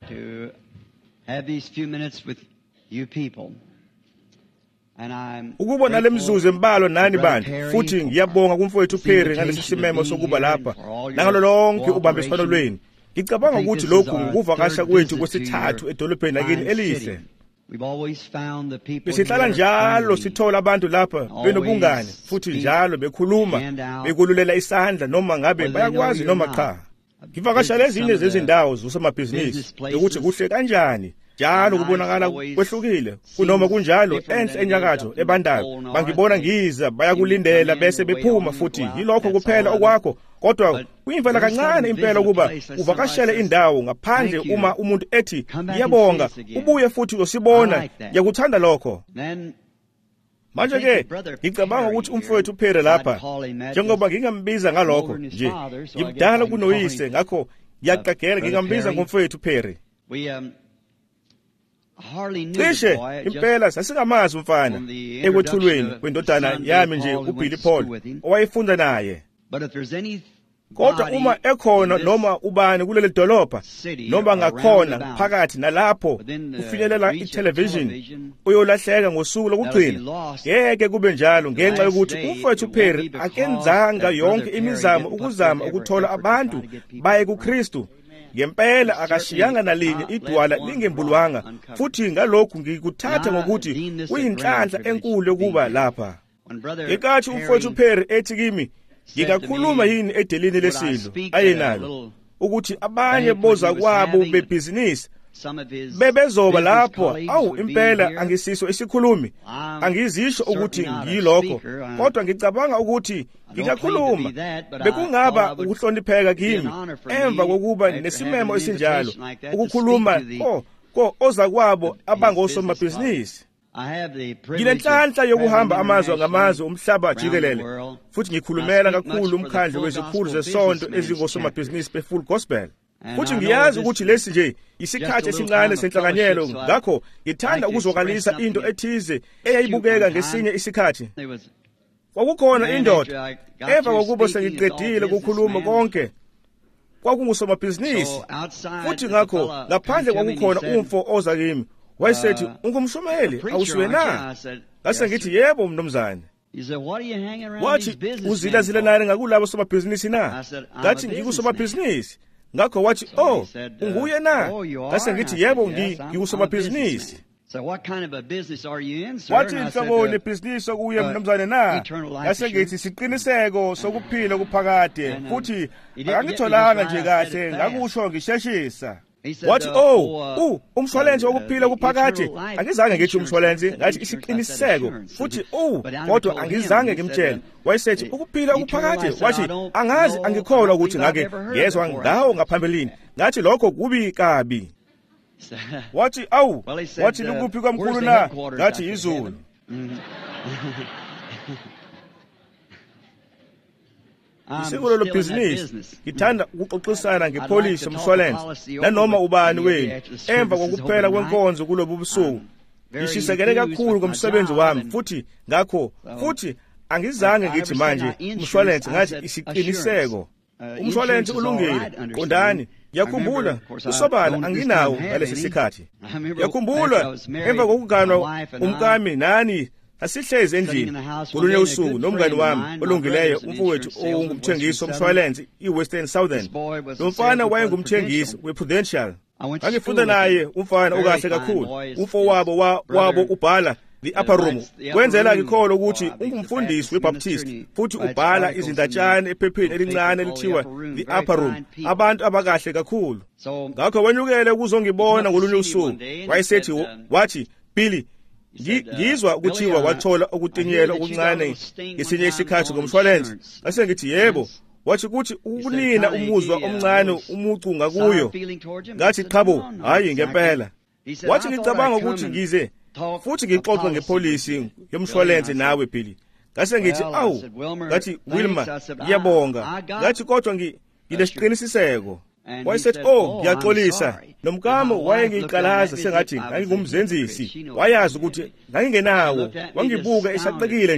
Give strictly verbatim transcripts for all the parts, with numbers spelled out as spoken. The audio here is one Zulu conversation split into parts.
to have these few minutes with you people. Ukubona lemzuzu embalo nani bantu futhi ngiyabonga kumfowethu Perry ngalesi simemo sokuba lapha nangalo lonke ubambiswano lweni. Ngicabanga ukuthi lokhu ngukuvakasha kwethu kwesithathu edolobheni lakini elihle. Besihlala njalo sithola abantu lapha benobungane futhi njalo bekhuluma bekululela isandla noma ngabe bayakwazi noma cha. Ngivakasha lezinye zezindawo zosomabhizinisi ukuthi kuhle kanjani. Njalo kubonakala kwehlukile kunoma kunjalo enhle enyakatho ebandayo bangibona ngiza bayakulindela bese bephuma futhi yilokho kuphela okwakho kodwa kuyimvela kancane impela kuba uvakashele indawo ngaphandle uma umuntu ethi ngiyabonga ubuye futhi usibona yakuthanda lokho. Manje ke ngicabanga ukuthi umfowethu Perry lapha njengoba ngingambiza ngalokho nje ngimdala kunoyise ngakho ngiyaqagela ngingambiza ngomfowethu Perry. Cishe impela sasingamazi umfana ekwethulweni kwendodana yami nje uBilly Paul owayefunda naye. Kodwa uma ekhona noma ubani kuleli dolobha noma ngakhona phakathi nalapho ufinyelela itelevision uyolahleka ngosuku lokugcina ngeke kube njalo ngenxa yokuthi umfowethu Perry akenzanga yonke imizamo ukuzama ukuthola abantu baye kuKristu. Ngempela akashiyanga nalinye idwala lingembulwanga futhi ngalokhu ngikuthatha ngokuthi kuyinhlanhla enkulu yokuba lapha. Ekathi umfowethu Perry ethi kimi ngingakhuluma yini edelini lesidlo ayenalo ukuthi abanye boza kwabo bebhizinisi bebezoba lapho awu impela angisiso isikhulumi angizisho ukuthi ngiyilokho kodwa ngicabanga ukuthi ngingakhuluma bekungaba ukuhlonipheka kimi emva kokuba nesimemo esinjalo ukukhuluma ko ko oza kwabo abangosomabhizinisi. Ngilenhlanhla yokuhamba amazwe ngamazwe umhlaba jikelele futhi ngikhulumela kakhulu umkhandlu wezikhulu zesonto ezingosomabhizinisi befull gospel. Futhi ngiyazi ukuthi lesi nje isikhathi esincane senhlanganyelo ngakho ngithanda ukuzwakalisa into ethize eyayibukeka ngesinye isikhathi. Kwakukhona indoda emva kokuba sengiqedile ukukhuluma konke kwakungusomabhizinisi futhi ngakho ngaphandle kwakukhona umfo oza kimi wayesethi ungumshumeli awusuke na? Ngase ngithi yebo mnumzane. Wathi uzila zila nani ngakulabo somabhizinisi na? Ngathi ngikusomabhizinisi. Ngakho wathi oh unguye na? Ngase ngithi yebo ngikusomabhizinisi. Wathi inhlobo lebhizinisi okuye mnumzane na? Ngase ngithi siqiniseko sokuphila kuphakade futhi akangitholanga nje kahle ngakusho ngisheshisa. Wathi oh u umshwalense wokuphila kuphakade angizange ngithi umshwalense ngathi isiqiniseko futhi u kodwa angizange ngimtshele wayesethi ukuphila kuphakade wathi angazi angikholwa ukuthi ngake ngezwe ngawo ngaphambilini ngathi lokho kubi kabi. Wathi awu wathi likuphi kwamkhulu na? Ngathi izulu. Isiko lobhizinisi ngithanda ukuxoxisana ngepolicy umshwalense nanoma ubani wenu emva kokuphela kwenkonzo kulobu busuku. Ngishisekele kakhulu ngomsebenzi wami futhi ngakho futhi angizange ngithi manje umshwalense ngathi isiqiniseko. Umshwalense ulungile qondani. Yakhumbula usobala anginawo ngalesi sikhathi. Yakhumbula emva kokuganwa umkami nani asihleze endlini kulunye usuku nomngane wami olungileyo umfowethu ongumthengisi womshwalense iWestern Southern. Lo mfana wayengumthengisi wePrudential. Angifunda naye umfana okahle kakhulu. Umfo wabo wabo ubhala the upper room. Kwenzela ngikholwa ukuthi ungumfundisi weBaptist futhi ubhala izindatshana ephepheni elincane elithiwa the upper room. Abantu abakahle kakhulu. Ngakho wenyukele ukuzongibona ngolunye usuku. Wayesethi wathi Billy ngizwa ukuthiwa wathola ukutinyela okuncane ngesinye isikhathi ngomshwalense. Ngase ngithi yebo. Wathi kuthi ukunina umuzwa omncane umucu ngakuyo. Ngathi chabo hayi ngempela. Wathi ngicabanga ukuthi ngize futhi ngixoxe ngepolicy yomshwalense nawe Billy. Ngase ngithi awu ngathi Wilma ngiyabonga. Ngathi kodwa nginesiqiniseko. Wayesethi oh ngiyaxolisa nomkamo wayengiqalaza sengathi ngangingumzenzisi wayazi ukuthi ngangingenawo wangibuka esaqekile nje.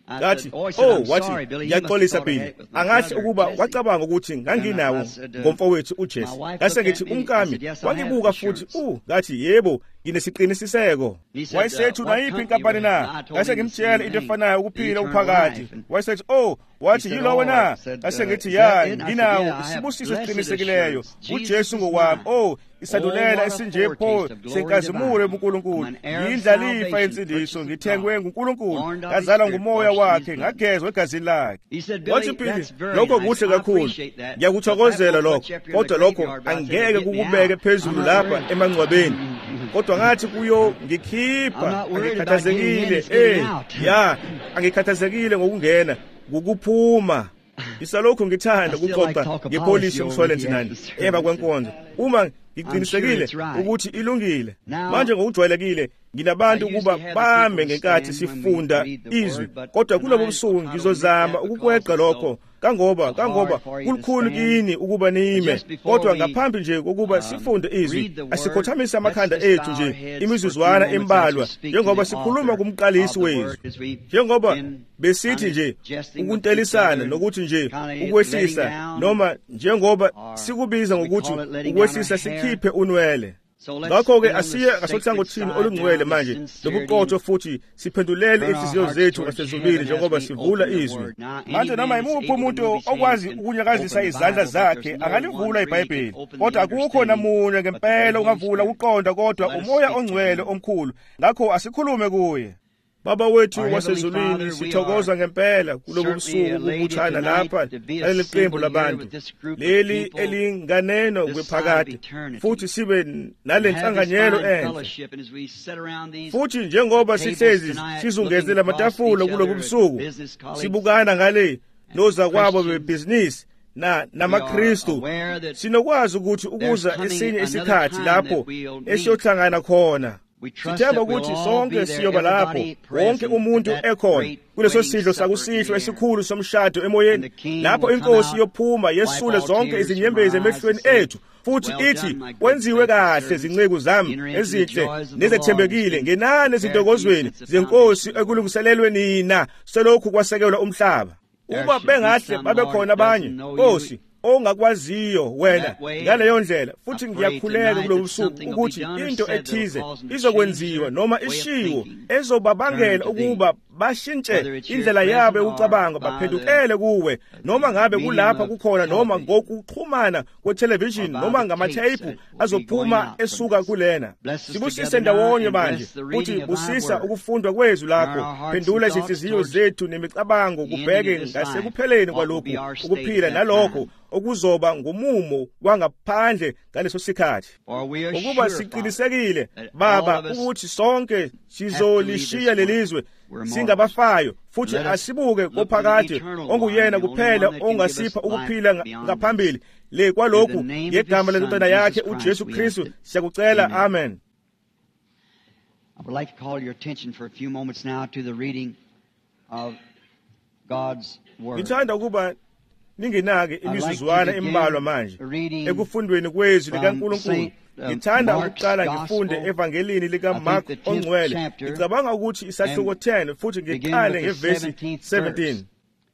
ngathi oh wathi ngiyaxolisa Billy angathi ukuba wacabanga ukuthi nganginawo ngomfowethu uJesu ngase ngithi umkami wangibuka futhi uh ngathi yebo nginesiqinisiseko wayesethi unayiphi inkampani na ngase ngimtshela into efanayo ukuphila uphakathi wayesethi oh wathi yilo wena ngase ngithi ya nginawo isibusiso esiqinisekileyo uJesu ngowami oh isandulela esinje pho senkazimule uNkulunkulu yindlalifa yensindiso ngithengwe nguNkulunkulu ngazalwa ngumoya wakhe ngagezwa egazini lakhe wathi Billy lokho kuhle kakhulu ngiyakuthokozela lokho kodwa lokho angeke kukubeke phezulu lapha emangcwabeni kodwa ngathi kuyo ngikhipha ngikhathazekile eh ya angikhathazekile ngokungena ukuphuma isalokho ngithanda ukuxoxa ngepolice insurance nani emva kwenkonzo uma ngiqinisekile ukuthi ilungile manje ngokujwayelekile nginabantu ukuba bambe ngenkathi sifunda izwi kodwa kulobo busuku ngizozama ukukweqa lokho kangoba kangoba kulukhulu kini ukuba nime kodwa ngaphambi nje ukuba sifunde izwi asikhothamisa amakhanda ethu nje imizuzwana embalwa njengoba sikhuluma kumqalisi wezwi njengoba besithi nje ukuntelisana nokuthi nje ukwehlisa noma njengoba sikubiza ngokuthi ukwehlisa sikhiphe unwele ngakho-ke asiye ngasohlangothini olungcwele manje lobuqotho futhi siphendulele inhliziyo zethu ngasezulwini njengoba sivula izwi manje noma yimuphi umuntu okwazi ukunyakazisa izandla zakhe angalivula iBhayibheli kodwa akukho namunye ngempela ungavula ukuqonda kodwa umoya ongcwele omkhulu ngakho asikhulume kuye Baba wethu wasezulwini sithokoza ngempela kulobu busuku ukubuthana lapha leli qembu labantu leli elinganeno kwephakade futhi sibe nalenhlanganyelo enhle futhi njengoba sihlezi sizungezela amatafula kulobu busuku sibukana ngale noza kwabo bebhizinisi na namaKristu sinokwazi ukuthi ukuza esinye isikhathi lapho esiyohlangana khona sithemba ukuthi sonke siyoba lapho wonke umuntu ekhona kuleso sidlo sakusihlo esikhulu somshado emoyeni lapho inkosi yophuma yesule zonke izinyembezi emehlweni ethu futhi ithi wenziwe kahle zinceku zami ezinhle nezethembekile ngenani ezintokozweni zenkosi ekulungiselelwe nina selokhu kwasekelwa umhlaba uma bengahle babekhona abanye nkosi ongakwaziyo wena ngaleyo ndlela futhi ngiyakhuleka kulo busuku ukuthi into ethize izokwenziwa noma ishiwo ezobabangela ukuba bashintshe indlela yabo yokucabanga baphendukele kuwe noma ngabe kulapha kukhona noma ngokuxhumana kwe-television noma ngamathayiphu azophuma esuka kulena sibusise ndawonye manje futhi busisa ukufundwa kwezwi lakho phendula izinhliziyo zethu nemicabango kubheke ngasekupheleni kwalokhu ukuphila nalokho okuzoba ngumumo wangaphandle ngaleso sikhathi ukuba siqinisekile baba ukuthi sonke sizolishiya lelizwe singabafayo futhi asibuke kophakade onguyena kuphela ongasipha ukuphila ngaphambili le kwalokhu ngegama lentwana yakhe uJesu Kristu siyakucela amen. I would like to call your attention for a few moments now to the reading of God's word. Ngithanda ukuba ningenake imizuzwana embalwa manje ekufundweni kwezwi likaNkulunkulu. Ngithanda ukuqala ngifunde evangelini likaMark ongcwele. Ngicabanga ukuthi isahluko ten futhi ngiqale ngevesi seventeen.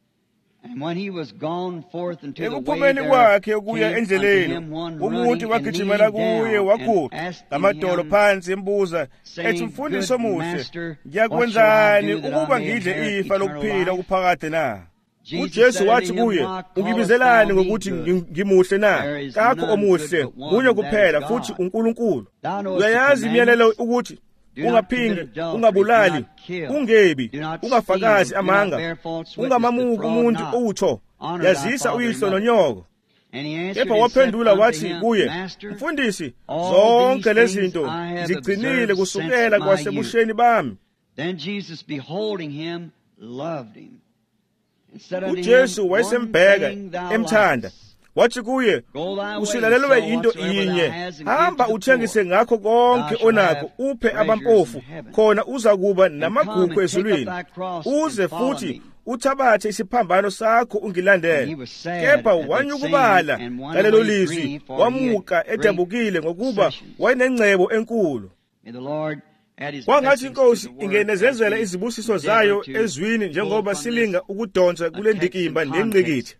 Ekuphumeni kwakhe ukuya endleleni umuntu wagijimela kuye wakhuqa ngamadolo phansi embuza ethi mfundisi omuhle ngiyakwenzani ukuba ngidle ifa lokuphila okuphakade na? uJesu wathi kuye ungibizelani ngokuthi ngimuhle na? Kakho omuhle kunye kuphela futhi uNkulunkulu. Uyayazi imiyalelo ukuthi ungaphingi, ungabulali, ungebi, ungafakazi amanga, ungamamuki umuntu utho, yazisa uyihlo nonyoko. Kepha waphendula wathi kuye, mfundisi, zonke lezi zinto zigcinile kusukela kwasebusheni bami. Then Jesus, beholding him, loved him. uJesu wayesembheka emthanda wathi kuye usilalelwe into inye hamba uthengise ngakho konke onakho uphe abampofu khona uza kuba namagugu ezulwini uze futhi uthabathe isiphambano sakho ungilandele. Kepha wanyukubala ngalelo lizwi wamuka edabukile ngokuba wayenengcebo enkulu. kwangathi inkosi ingenezezela izibusiso zayo ezwini njengoba silinga ukudonsa kule ndikimba nengqikithi.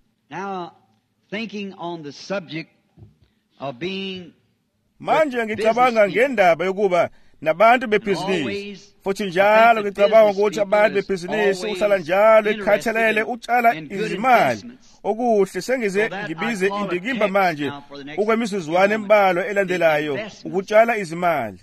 Manje ngicabanga ngendaba yokuba nabantu bebhizinisi, futhi njalo ngicabanga ukuthi abantu bebhizinisi uhlala njalo ekhathalele utshala izimali okuhle. Sengize ngibize indikimba manje okwemizuzwana embalwa elandelayo ukutshala izimali.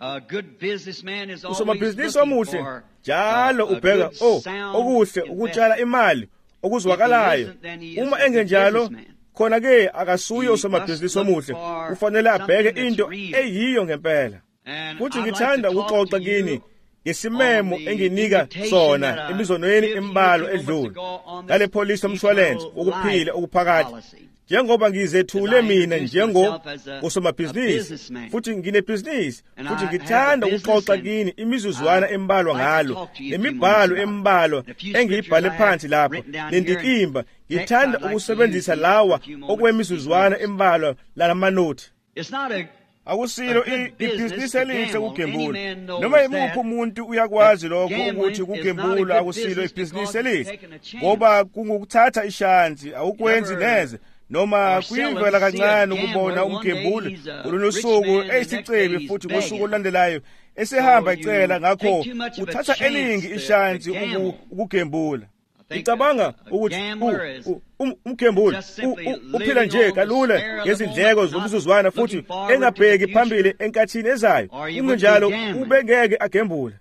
Usomabhizinisi omuhle njalo ubheka oh okuhle ukutshala imali okuzwakalayo. Uma engenjalo khona ke akasuye usomabhizinisi omuhle, ufanele abheke into eyiyo ngempela. Futhi ngithanda ukuxoxa kini ngesimemo enginika sona emizonweni embalo edlule ngale policy omshwalense ukuphila okuphakathi, njengoba ngizethule mina njengo usomabhizinisi futhi nginebhizinisi, futhi ngithanda ukuxoxa kini imizuzwana embalwa ngalo nemibhalo embalwa engiyibhale phansi lapha nendikimba. Ngithanda ukusebenzisa lawa okwemizuzwana embalwa lamanothi. Akusilo ibhizinisi elihle ukugembula. Noma imuphi umuntu uyakwazi lokho ukuthi ukugembula akusilo ibhizinisi elihle, ngoba kungukuthatha ishansi awukwenzi neze, noma kuyivela kancane ukubona umgembula kulolusuku eyisicebi futhi ngosuku olandelayo esehamba icela. Ngakho uthatha eningi ishansi ukugembula. Ngicabanga ukuthi umgembula uphila nje kalula ngezindleko zomzuzwana futhi engabheki phambili enkathini ezayo. Kungenjalo ubengeke agembula.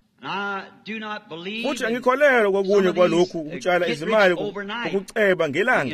Futhi angikholelwa kokunye kwalokhu ukutshala izimali ukuceba ngelanga.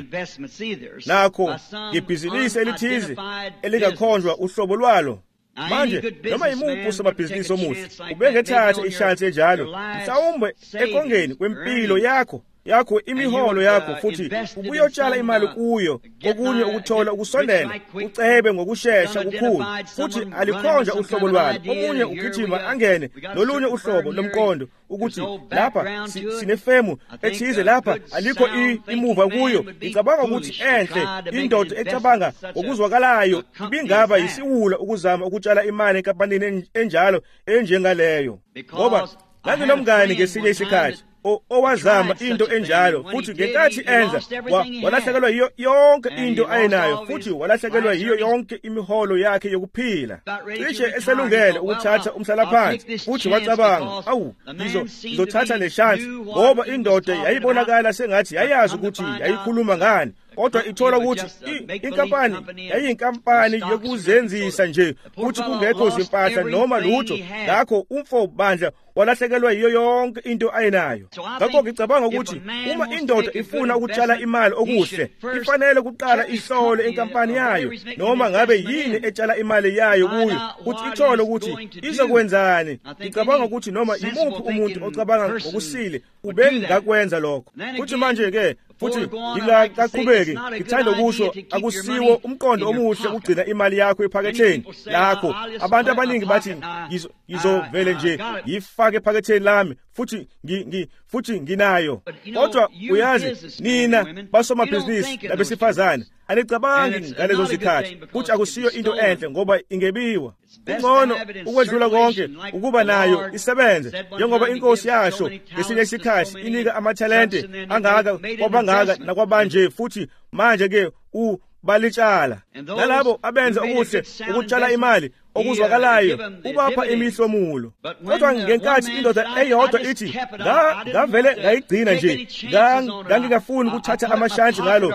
Nakho ngebhizinisi elithize elingakhonjwa uhlobo lwalo. Manje noma imuphi usomabhizinisi omuhle ubengethatha ishansi enjalo, mhlawumbe ekongeni kwempilo yakho yakho imiholo yakho, futhi ubuyotshala imali kuyo kokunye ukuthola ukusondela ucebe ngokushesha kukhulu, futhi alikhonja uhlobo lwalo. Omunye ugijima angene nolunye uhlobo lomqondo ukuthi lapha sinefemu ethize, lapha alikho imuva kuyo. Ngicabanga ukuthi enhle indoda ecabanga ngokuzwakalayo ibingaba yisiwula ukuzama ukutshala imali enkampanini enjalo enjengaleyo, ngoba nganginomngane ngesinye isikhathi owazama into enjalo, futhi ngenkathi enza walahlekelwa yiyo yonke into ayenayo, futhi walahlekelwa yiyo yonke imiholo yakhe yokuphila. Cishe eselungele ukuthatha umhlalaphansi, futhi wacabanga, awu ngizothatha le shansi, ngoba indoda yayibonakala sengathi yayazi ukuthi yayikhuluma ngani, kodwa ithola ukuthi inkampani yayiyinkampani yokuzenzisa nje, futhi kungekho zimpahla noma lutho. Ngakho umfo bandla walahlekelwa yiyo yonke into ayenayo. Ngakho ngicabanga ukuthi uma indoda ifuna ukutshala imali okuhle, ifanele kuqala ihlole inkampani yayo, noma ngabe yini etshala imali yayo kuyo, ukuthi ithole ukuthi izokwenzani. Ngicabanga ukuthi noma imuphi umuntu ocabanga ngokusile ubengakwenza lokho. Futhi manje-ke futhi ngingaqhubeki ngithanda ukusho akusiwo umqondo omuhle ukugcina imali yakho ephaketheni lakho. Abantu abaningi bathi ngizovele nje ngifake ephaketheni lami futhi ngi futhi nginayo. Kodwa uyazi nina basomabhizinisi labesifazane anicabangi ngalezo zikhathi, futhi akusiyo into enhle ngoba ingebiwa. Kungcono ukwedlula konke ukuba nayo isebenze, njengoba inkosi yasho ngesinye isikhathi inika amathalente angaka kwabangaka nakwabanje, futhi manje-ke ubalitshala. Nalabo abenza okuhle ukutshala imali okuzwakalayo ubapha imihlomulo. Kodwa ngenkathi indoda eyodwa ithi ngavele ngayigcina nje, ngangingafuni ukuthatha amashansi ngalo,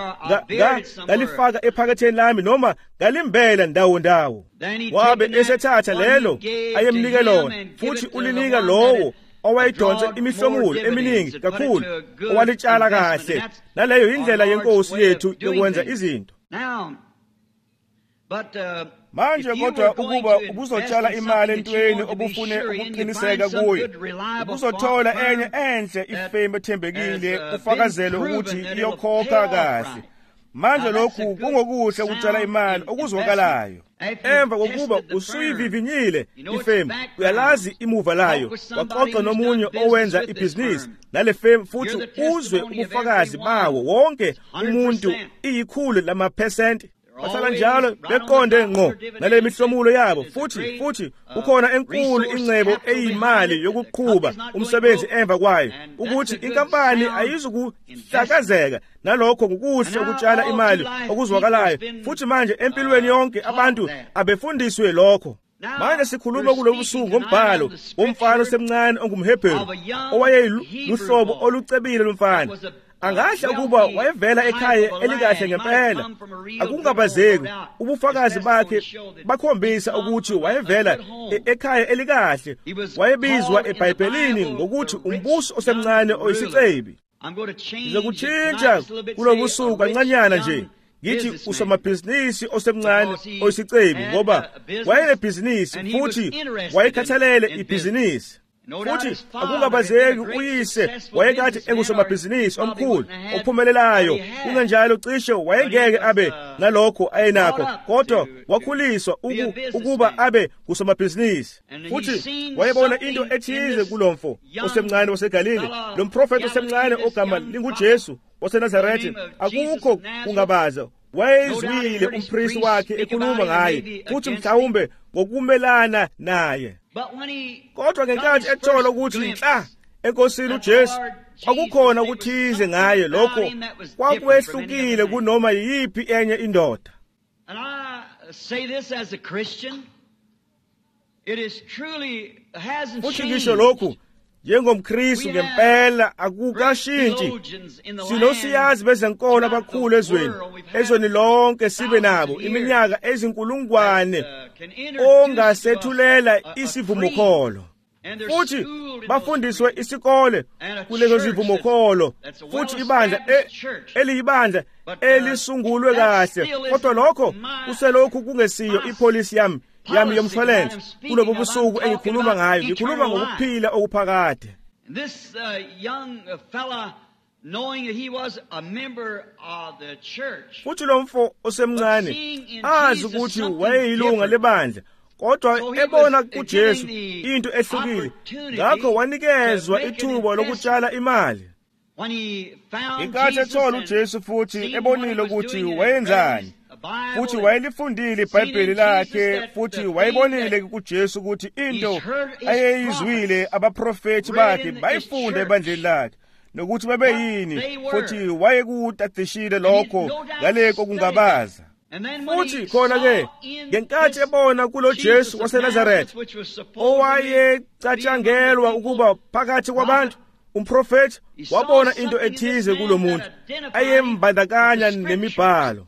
ngalifaka ephaketheni lami noma ngalimbela ndawo ndawo, wabe esethatha lelo ayemnike lona, futhi ulinika lowo owayidonse imihlomulo eminingi kakhulu owalitshala kahle. Naleyo indlela yenkosi yethu yokwenza izinto. Manje kodwa ukuba ubuzotshala imali entweni obufune ukuqiniseka kuyo, ubuzothola enye enhle ifeme ethembekile ufakazele ukuthi iyokhokha kahle. Manje lokhu kungokuhle ukutshala imali okuzwakalayo. Emva kokuba usuyivivinyile ifeme, uyalazi imuva layo, waxoxa nomunye owenza ibhizinisi nale feme, futhi uzwe ubufakazi bawo wonke umuntu iyikhulu lamaphesenti. bahlala njalo beqonde ngqo nale mihlomulo yabo, futhi futhi kukhona enkulu ingcebo eyimali yokuqhuba umsebenzi emva kwayo, ukuthi inkampani ayizukuhlakazeka nalokho ngokuhle ukutshala imali okuzwakalayo. Futhi manje empilweni yonke abantu abefundiswe lokho. Manje sikhuluma kulo busuku ngombhalo womfana osemncane ongumHebheru owayeluhlobo olucebile lomfana. Angahle ukuba wayevela ekhaya elikahle ngempela. Akungabazeki ubufakazi bakhe bakhombisa ukuthi wayevela ekhaya elikahle. Wayebizwa eBhayibhelini ngokuthi umbuso osemncane oyisicebi. Ngizokutshintsha kulo busuku kancanyana nje ngithi usomabhizinisi osemncane oyisicebi, ngoba wayenebhizinisi futhi wayekhathalele ibhizinisi. Futhi akungabazeki uyise wayekade engusomabhizinisi omkhulu ophumelelayo. Kungenjalo cishe wayengeke abe nalokho ayenakho, kodwa wakhuliswa uku, ukuba abe ngusomabhizinisi. Futhi wayebona into ethize kulomfo osemncane waseGalile, lo mprofeti osemncane ogama linguJesu waseNazaretha. Akukho kungabaza, wayezwile umprisi wakhe ekhuluma ngaye, futhi mhlawumbe ngokumelana naye. Kodwa ngenkathi ethola ukuthi nhla enkosini uJesu akukhona ukuthize ngaye, lokho kwakwehlukile kunoma yiphi enye indoda. Futhi ngisho lokhu njengomKristu ngempela akukashintshi. Sinosiyazi bezenkolo abakhulu ezweni, ezweni lonke sibe nabo iminyaka ezinkulungwane ongasethulela isivumokholo. Futhi bafundiswe isikole kulezo zivumokholo, futhi ibandla eliyibandla elisungulwe kahle. Kodwa lokho kuselokhu kungesiyo ipolisi yami yami yomshwalense kulobo busuku engikhuluma ngayo. Ngikhuluma ngokuphila okuphakade. This uh, young fella, knowing that he was a member of the church, futhi lo mfo osemncane azi ukuthi wayeyilunga lebandla, kodwa ebona kuJesu into ehlukile, ngakho wanikezwa ithuba lokutshala imali. Inkathi ethola uJesu futhi ebonile ukuthi wayenzani, futhi wayelifundile iBhayibheli lakhe, futhi wayebonile kuJesu ukuthi into ayeyizwile abaprofethi bakhe bayifunda ebandleni lakhe, nokuthi babeyini, futhi wayekutadishile lokho ngaleko kungabaza. Futhi khona-ke ngenkathi ebona kulo Jesu waseNazaretha owayecatshangelwa ukuba phakathi kwabantu umprofethi, wabona into ethize kulo muntu ayembandakanya nemibhalo.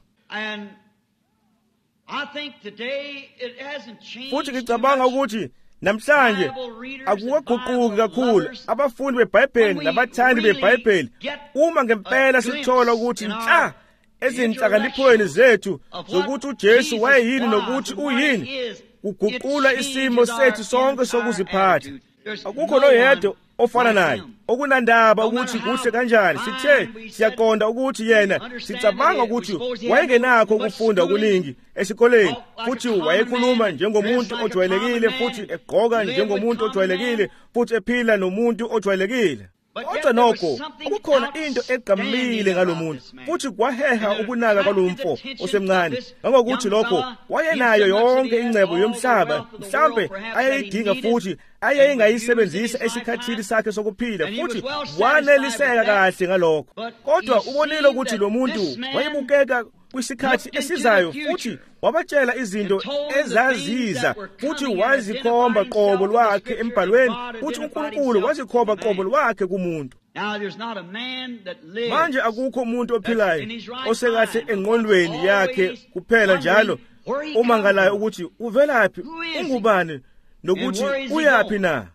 Futhi ngicabanga ukuthi namhlanje akukaguquki kakhulu abafundi beBhayibheli nabathandi beBhayibheli, uma ngempela sithola ukuthi nhla ezinhlakaniphweni zethu zokuthi uJesu wayeyini nokuthi uyini, kuguqula isimo sethu sonke sokuziphatha. Akukho noyedwa ofana naye. Okunandaba ukuthi kuhle kanjani, sithe siyaqonda ukuthi yena, sicabanga ukuthi wayengenakho ukufunda okuningi esikoleni, futhi wayekhuluma njengomuntu ojwayelekile, futhi egqoka njengomuntu ojwayelekile, futhi ephila nomuntu ojwayelekile. Kodwa nokho kukhona into egqamile ngalo muntu, futhi kwaheha ukunaka kwalomfo osemncane, ngokuthi lokho wayenayo yonke ingcebo yomhlaba, mhlambe ayeyidinga futhi ayeyingayisebenzisa esikhathini sakhe sokuphila, futhi waneliseka kahle ngalokho. Kodwa ubonile ukuthi lo muntu wayebukeka kwisikhathi esizayo, futhi wabatshela izinto ezaziza, futhi wazikhomba qobo lwakhe embhalweni, futhi uNkulunkulu wazikhomba qobo lwakhe kumuntu. Manje akukho umuntu ophilayo osekahle engqondweni yakhe kuphela njalo omangalayo ukuthi uvelaphi, ungubani, nokuthi uyaphi na.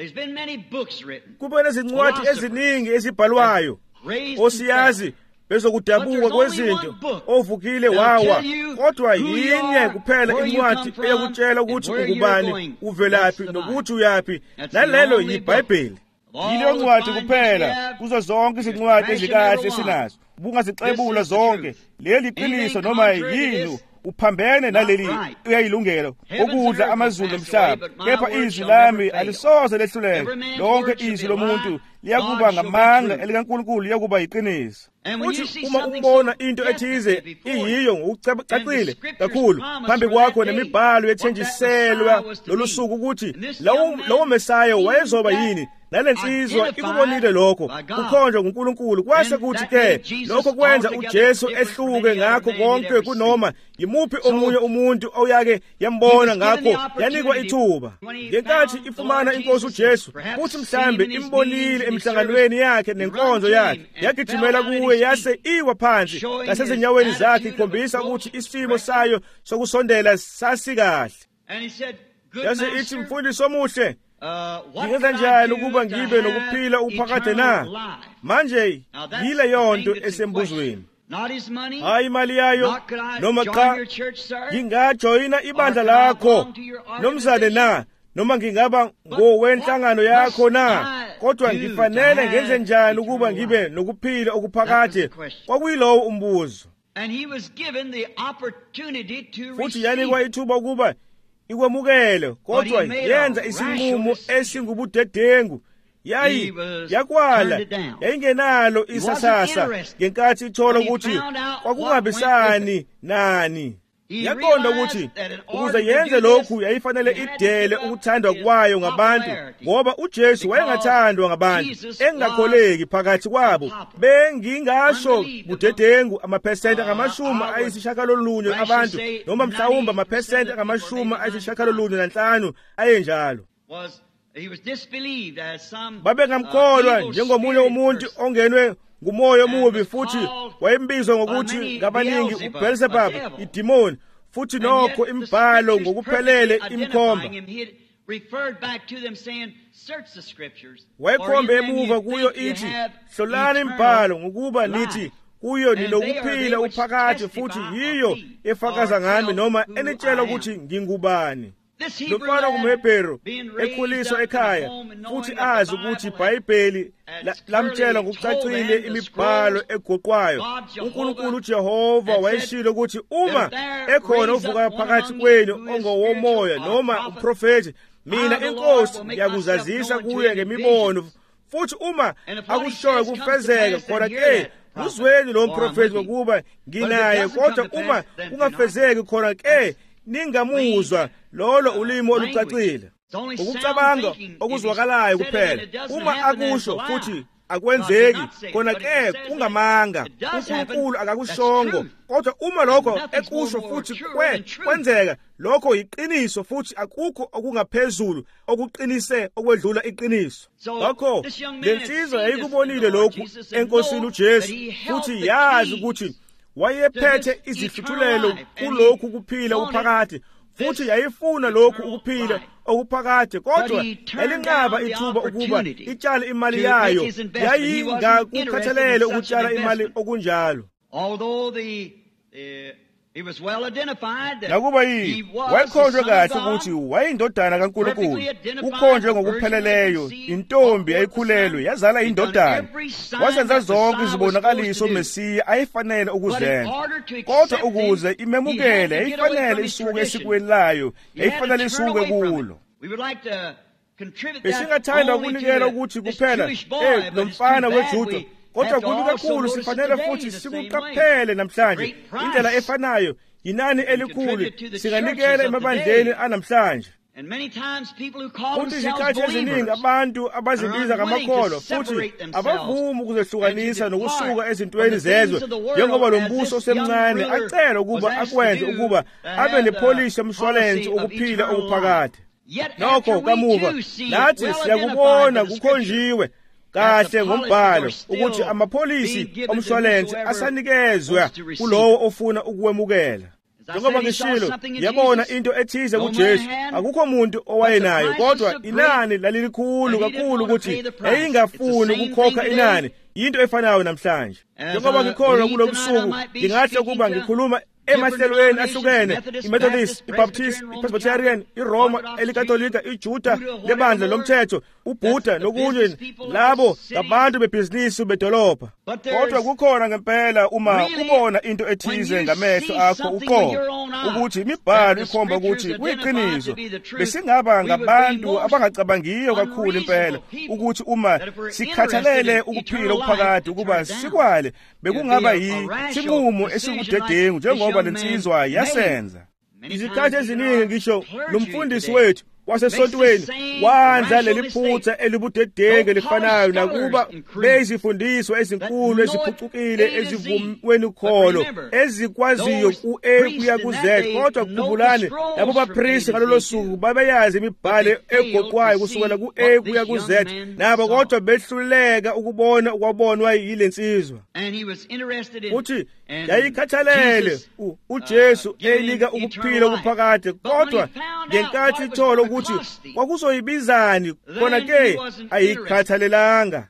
Kube nezincwadi eziningi ezibhalwayo, osiyazi bezokudabuka kwezinto, ovukile wawa, kodwa yinye kuphela incwadi eyakutshela ukuthi ungubani, uvelaphi, nokuthi uyaphi, nalelo yiBhayibheli. Yileyo ncwadi kuphela kuzo zonke izincwadi ezikahle esinazo. Ubungazixebula zonke, leli qiniso noma yini uphambene naleli uyayilungela ukudla amazulu omhlaba, kepha izwi lami alisoze lehluleke. Lonke izwi lomuntu liyakuba ngamanga, elikaNkulunkulu liyakuba yiqiniso. Futhi uma ubona into ethize iyiyo ngokucacile kakhulu phambi kwakho, nemibhalo yethenjiselwa lolu suku ukuthi lawo Mesaya wayezoba yini, nalensizwa ikubonile lokho kukhonjwa nguNkulunkulu, kwase kuthi ke lokho kwenza uJesu ehluke ngakho konke kunoma yimuphi omunye umuntu oyake yambona ngakho yanikwa ithuba. Ngenkathi ifumana inkosi uJesu, futhi mhlambe imbonile emhlanganweni yakhe nenkonzo yakhe, yagijimela kuye yase iwa phansi ngasezinyaweni zakhe, ikhombisa ukuthi isimo sayo sokusondela sasikahle. Yase ithi, mfundisi omuhle, ngingenza njani ukuba ngibe nokuphila uphakade na? Manje yile yonto esembuzweni, hayi imali yayo, noma cha ngingajoyina ibandla lakho nomzane na, noma ngingaba ngowenhlangano yakho na, kodwa ngifanele ngenze njani ukuba ngibe nokuphila okuphakade? Kwakuyilowo umbuzo. Futhi yanikwa ithuba ukuba ikwemukele, kodwa yenza isinqumo esingubudedengu. Yayi yakwala, yayingenalo isasasa ngenkathi ithola ukuthi kwakungabisani nani. Yaqonda ukuthi ukuze yenze lokhu yayifanele idele ukuthandwa kwayo ngabantu, ngoba uJesu wayengathandwa ngabantu, engakholeki phakathi kwabo. Bengingasho budedengu amaphesenti angamashumi ayisishagalolunye abantu, noma mhlawumbe amaphesenti angamashumi ayisishagalolunye nanhlanu ayenjalo. Babengamkholwa njengomunye umuntu ongenwe ngumoya omubi, futhi wayembizwa ngokuthi ngabaningi uBeelzebub, idimoni, futhi nokho imibhalo ngokuphelele imkhomba. Wayekhombe emuva kuyo ithi, hlolani imibhalo ngokuba nithi kuyo ninokuphila uphakade, futhi yiyo efakaza ngami noma enitshela ukuthi ngingubani. Lomfana kumHebheru ekhuliswa ekhaya, futhi azi ukuthi iBhayibheli lamtshela ngokucacile imibhalo egoqwayo. uNkulunkulu uJehova wayeshilo ukuthi uma ekhona uvuka phakathi kwenu ongowomoya noma uprofethi, mina inkosi ngiyakuzazisa kuye ngemibono, futhi uma akushoyo kufezeka, khona ke uzweni lo mprofethi ngokuba nginaye, kodwa uma kungafezeki, khona ke ningamuzwa lolo ulimi olucacile. Ukucabanga okuzwakalayo kuphela. Uma akusho futhi akwenzeki, khona ke kungamanga, uNkulunkulu akakushongo. Kodwa uma lokho ekusho futhi kwe kwenzeka, lokho yiqiniso, futhi akukho okungaphezulu okuqinise okwedlula iqiniso. Lokho lensizwa yayikubonile lokhu enkosini uJesu, futhi yazi ukuthi wayephethe izifihlulelo kulokhu kuphila uphakade, futhi yayifuna lokhu ukuphila okuphakade, kodwa yalinqaba ithuba ukuba itshale imali yayo. Yayingakukhathalele ukutshala imali okunjalo. Nakuba yi wayekhonjwe kahle ukuthi wayindodana kaNkulunkulu, ukhonjwe ngokupheleleyo, intombi yayikhulelwe yazala indodana. Wasenza zonke izibonakaliso uMesiya ayifanele ukuzenza, kodwa ukuze imemukele yayifanele isuke esikweni layo, yayifanele isuke kulo. Besingathanda ukunikela ukuthi kuphela eh nomfana weJuda, kodwa kubi kakhulu sifanele futhi sikuqaphele namhlanje indlela efanayo inani elikhulu singanikela emabandleni anamhlanje. Futhi izikhathi eziningi abantu abazibiza ngamakholwa futhi abavumi ukuzehlukanisa nokusuka ezintweni zezwe, njengoba lo mbuso osemncane acela ukuba akwenze ukuba abe nepolisi yomshwalensi okuphila okuphakade. Nokho kamuva nathi siyakubona kukhonjiwe kahle ngombhalo ukuthi amapholisi omshwalensi asanikezwa kulowo ofuna ukuwemukela. Njengoba ngishilo, yabona into ethize kuJesu, akukho muntu owayenayo, kodwa inani lalilikhulu kakhulu ukuthi yayingafuni ukukhokha inani. Into efanayo namhlanje. Njengoba ngikholwa kulo busuku, ngingahle ukuba ngikhuluma emahlelweni ahlukene, iMethodist, iBaptist, iPresbyterian, iRoma elikatolika, iJuda lebandla lomthetho, uBuddha nokunye, labo ngabantu bebhizinisi bedolobha. Kodwa kukhona ngempela uma ubona into ethize ngamehlo akho uqobo ukuthi imibhalo ikhomba ukuthi kuyiqiniso, besingaba ngabantu abangacabangiyo kakhulu impela ukuthi uma sikhathalele ukuphila okuphakade ukuba sikwale bekungaba yisinqumo esikudedengu njengoba lensizwa yasenza. Izikhathi eziningi ngisho lo mfundisi wethu wasesontweni wandla leliphutha elibudedengu lifanayo nakuba bezifundiswa ezinkulu eziphucukile ezivumweni ukholo ezikwaziyo ku-A kuya ku-Z. Kodwa kukhumbulane labo baphristi ngalolo suku babeyazi imibhalo egoqwayo kusukela ku-A kuya ku-Z, nabo kodwa behluleka ukubona okwabonwa yile nsizwa. Uthi yayikhathalele uJesu enika ukuphila okuphakade, kodwa ngenkathi ithola ukuthi kwakuzoyibizani khona ke ayikhathalelanga.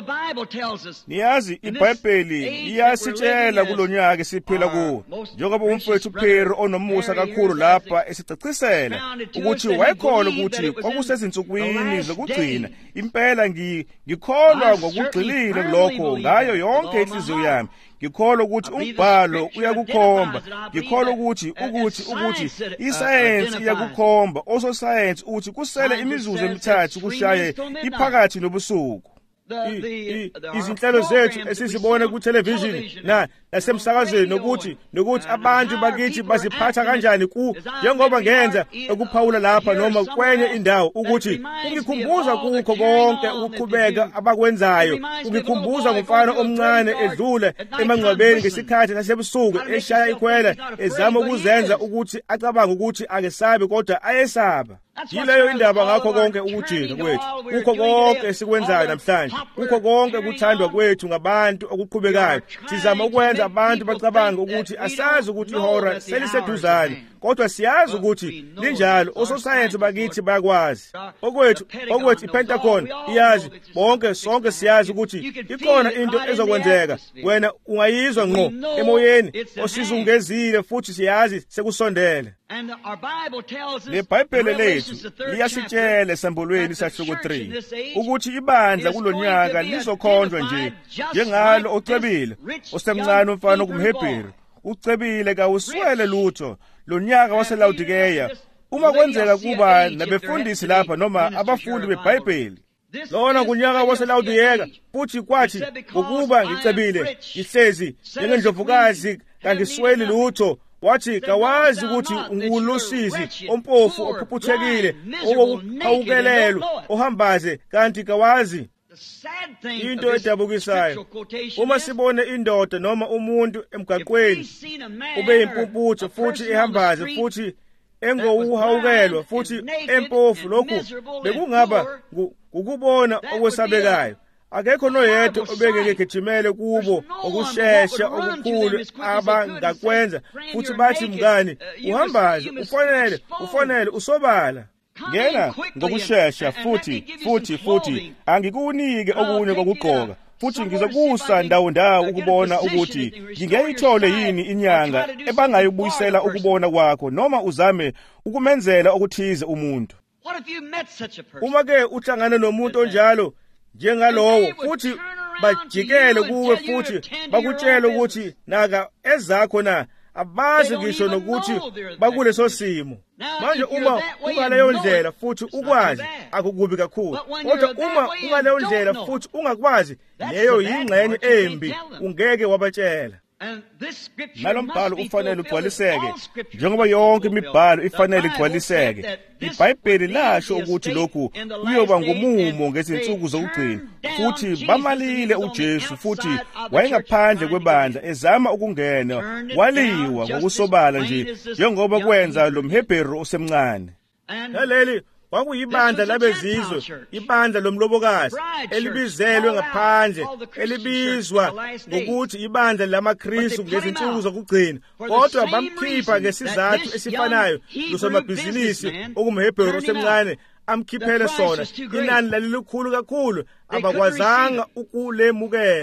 Niyazi iBhayibheli iyasitshela kulonyaka esiphila kuwo, njengoba umfowethu Phero onomusa kakhulu lapha esicacisela ukuthi wayekholwa ukuthi kwakusezinsukwini zokugcina. Impela ngikholwa ngokugxilile kulokho ngayo yonke inhliziyo yami. Ngikholwa ukuthi umbhalo uyakukhomba, ngikholwa ukuthi ukuthi ukuthi isayensi iyakukhomba, ososayensi uthi kusele imizuzu emithathu kushaye iphakathi nobusuku. Izinhlelo zethu esizibona ku television na nasemsakazweni nokuthi nokuthi abantu bakithi baziphatha kanjani ku njengoba ngenza ukuphawula lapha noma kwenye indawo ukuthi ungikhumbuza kukho konke ukuqhubeka abakwenzayo. Ungikhumbuza ngomfana omncane edlula emangcwabeni ngesikhathi sasebusuku eshaya ikhwela ezama ukuzenza ukuthi acabanga ukuthi akesabe kodwa ayesaba. Yileyo indaba ngakho konke ukujika kwethu, kukho konke esikwenzayo namhlanje, kukho konke ukuthandwa kwethu ngabantu okuqhubekayo. Sizama ukwenza abantu bacabanga ukuthi asazi ukuthi ihora seliseduzane, kodwa siyazi ukuthi linjalo. Ososayensi bakithi bayakwazi. Okwethu okwethu iPentagon iyazi, bonke sonke siyazi ukuthi ikhona into ezokwenzeka. Wena ungayizwa ngqo emoyeni osizungezile futhi siyazi sekusondele. LeBhayibheli lethu liyasitshela esambulweni sahluko three ukuthi ibandla kulonyaka lizokhonjwa nje njengalo ocebile osemncane umfana kumHebheru. Ucebile kawuswele lutho lonyaka waseLaodikeya. Uma kwenzeka kuba nabefundisi lapha noma abafundi beBhayibheli, lona kunyaka waseLaodikeya futhi kwathi ukuba ngicebile ihlezi njengendlovukazi kangisweli lutho, wathi kawazi ukuthi ungulusizi ompofu ophuphuthekile owawukelelwe ohambaze kanti kawazi. Into edabukisayo uma sibone indoda noma umuntu emgaqweni ube impumputho futhi ehambaze futhi engowuhawukelwa futhi empofu, lokhu bekungaba ukubona okwesabekayo. Akekho noyedwa obengeke gijimele kubo okushesha okukhulu abangakwenza, futhi bathi mngani uhambaze ufonele ufonele usobala ngena ngokushesha futhi futhi futhi angikuunike okunye kokugqoka futhi ngizokusa ndawo ndawo ukubona ukuthi ngingeyithole yini inyanga ebangayibuyisela ukubona kwakho noma uzame ukumenzela okuthize umuntu. Uma ke uhlangana nomuntu onjalo njengalowo futhi bajikele kuwe futhi bakutshela ukuthi naka ezakho na abazi ngisho nokuthi bakuleso simo. Manje uma ungaleyo ndlela futhi ukwazi akukubi kakhulu, kodwa uma ungaleyo ndlela futhi ungakwazi, leyo yingxenye embi ungeke wabatshela. Nalo mbhalo ufanele ugcwaliseke njengoba yonke imibhalo ifanele igcwaliseke. IBhayibheli lasho ukuthi lokhu kuyoba ngumumo ngezinsuku zokugcina, futhi bamalile uJesu futhi wayengaphandle kwebandla ezama ukungena, waliwa ngokusobala nje njengoba kwenza lo mHebheru osemncane. Naleli kwakuyibandla labezizwe, ibandla lomlobokazi elibizelwe ngaphandle, elibizwa ngokuthi ibandla lamaKristu ngezinsuku zokugcina. Kodwa bamkhipha ngesizathu esifanayo losomabhizinisi okumHebheru osemncane amkhiphele sona. Inani lalilikhulu kakhulu, abakwazanga ukulemukela.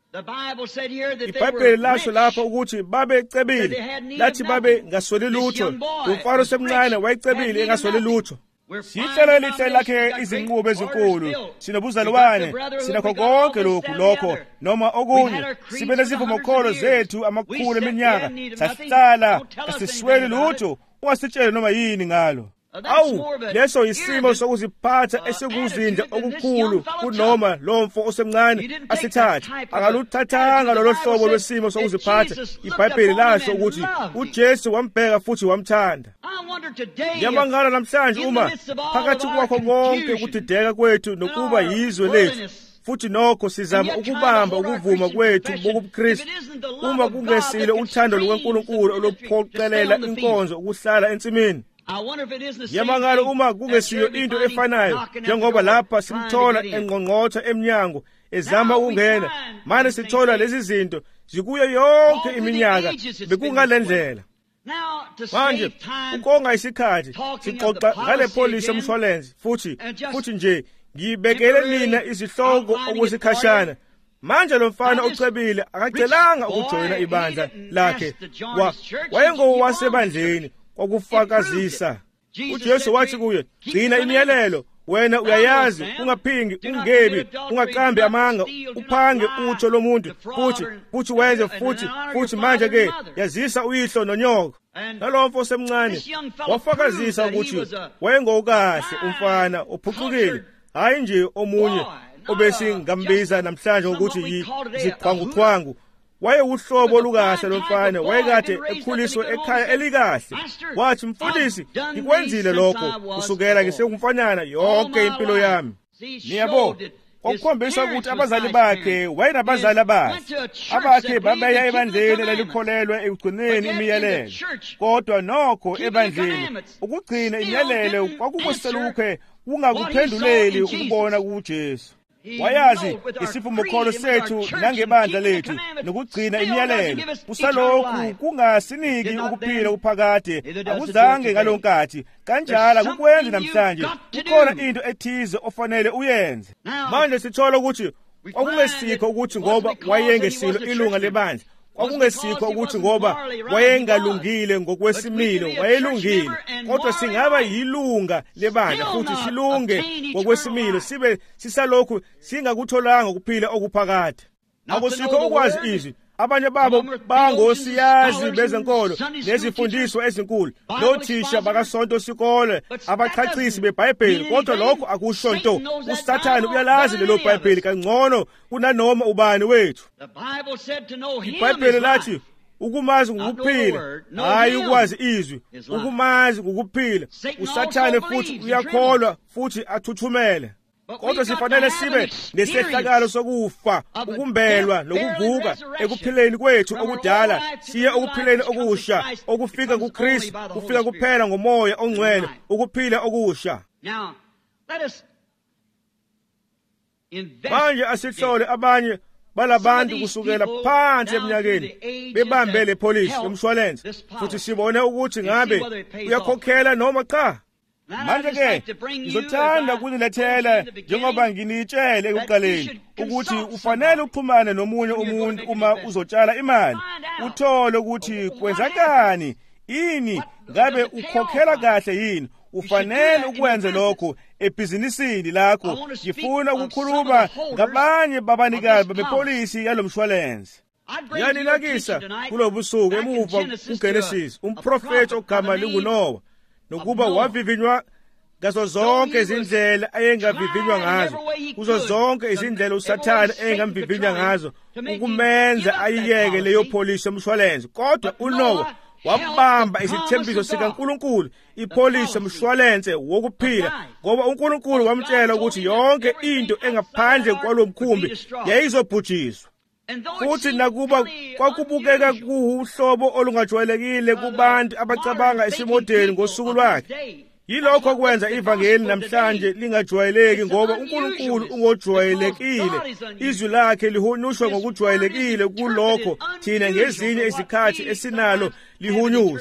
iBhayibheli lasho lapho ukuthi babecebile, lathi babe ngasweli lutho. Umfana osemncane wayecebile engasweli lutho. Sihlele lihle lakhe izinqubo ezinkulu, sinobuzalwane, sinakho konke lokhu lokho noma okunye. Sibe nezivumokholo zethu amakhulu eminyaka, sahlala asisweli lutho, ungasitsheli noma yini ngalo. Awu, leso yisimo sokuziphatha esikuzinda okukhulu kunoma lo mfo osemncane asithatha. Akaluthathanga lolo hlobo lwesimo sokuziphatha. iBhayibheli lasho ukuthi uJesu wambheka futhi wamthanda. Ngiyamangala namhlanje uma phakathi kwakho konke ukudideka kwethu nokuba yizwe lethu, futhi nokho sizama ukubamba ukuvuma kwethu bokubuKristu, uma kungesile uthando lukaNkulunkulu oluphoqelela inkonzo ukuhlala ensimini. Ngiyamangala uma kungesiyo into efanayo, njengoba lapha simthola engqongqotha emnyango ezama ukungena. Manje sithola lezi zinto zikuyo yonke iminyaka bekungalendlela. Manje ukonga isikhathi sixoxa ngale policy yomshwalense, futhi futhi nje ngiyibekele nina izihloko okusikhashana. Manje lo mfana ocebile akacelanga ukujoyina ibandla lakhe, wayengowasebandleni kwakufakazisa. uJesu wathi kuye, gcina imiyalelo, wena uyayazi, ungaphingi, ungebi, ungaqambi amanga, uphange utho lomuntu, futhi futhi wenze futhi futhi manje ke yazisa uyihlo nonyoko. Nalo mfo osemncane wafakazisa ukuthi wayengokahle umfana ophucukile, hayi nje omunye obesingambiza namhlanje ukuthi yiziqhwanguqhwangu. Wayewuhlobo olukahle lomfana, wayekade ekhuliswe ekhaya elikahle. Wathi, mfundisi, ngikwenzile lokho kusukela ngisengumfanyana yonke impilo yami. Niyabo, kwakukhombisa ukuthi abazali bakhe wayenabazali abahle, abakhe babeya ebandleni elalipholelwa ekugcineni imiyalelo. Kodwa nokho ebandleni ukugcina imiyalelo kwakukuselukhe kungakuphenduleli ukubona kuJesu. Wayazi isivumokholo sethu nangebandla lethu nokugcina imiyalelo. Kusalokhu kungasiniki ukuphila kuphakade, akuzange ngalonkathi. Kanjalo kukwenza namhlanje. Kukhona into ethize ofanele uyenze. Manje sithola ukuthi kwakungesikho ukuthi ngoba wayengesilo ilunga lebandla, kwakungesikho ukuthi ngoba wayengalungile ngokwesimilo, wayelungile. Kodwa singaba yilunga lebandla futhi silunge ngokwesimilo, sibe sisalokhu singakutholanga ukuphila okuphakade. Akusikho ukwazi izwi. Abanye babo bangosiyazi bezenkolo nezifundiswa ezinkulu, nothisha bakasonto sikole, abachachisi beBhayibheli, kodwa lokho akusho nto. uSathane uyalazi lelo Bhayibheli kangcono kunanoma ubani wethu. iBhayibheli lathi ukumazi ngukuphila, hayi ukwazi izwi. Ukumazi ngukuphila. uSathane futhi uyakholwa futhi athuthumele. Kodwa sifanele sibe nesehlakalo sokufa, ukumbelwa nokuvuka ekuphileni kwethu okudala, siye okuphileni okusha okufika kuKristu, kufika kuphela ngomoya ongcwele, ukuphila okusha. Manje asihlole abanye balabantu kusukela phansi eminyakeni bebambe le policy yomshwalense, futhi sibone ukuthi ngabe uyakhokhela noma cha. Manje ke ngizothanda ukunilethela, njengoba nginitshele ekuqaleni, ukuthi ufanele uxhumane nomunye umuntu uma uzotshala imali, uthole ukuthi kwenzakani yini, ngabe ukhokhela kahle yini. Ufanele ukwenza lokho ebhizinisini lakho. Ngifuna ukukhuluma ngabanye babanikazi bepolisi yalomshwalense. Yaninakisa kulobusuku emuva kuGenesis umprofeti ogama linguNowa, nokuba wavivinywa ngazo zonke izindlela ayengavivinywa ngazo, kuzo zonke izindlela uSathane ayengamvivinya ngazo ukumenza ayiyeke leyo policy yomshwalense. Kodwa uNowa wabamba isithembiso sikaNkulunkulu, ipolicy yomshwalense wokuphila, ngoba uNkulunkulu wamtshela ukuthi yonke into engaphandle kwalomkhumbi yayizobhujiswa. Futhi nakuba kwakubukeka kuhlobo olungajwayelekile kubantu abacabanga isimodeli ngosuku lwakhe, yilokho kwenza ivangeli namhlanje lingajwayeleki, ngoba uNkulunkulu ungojwayelekile. Izwi lakhe lihunyushwa ngokujwayelekile kulokho thina ngezinye izikhathi esinalo lihunyushwa.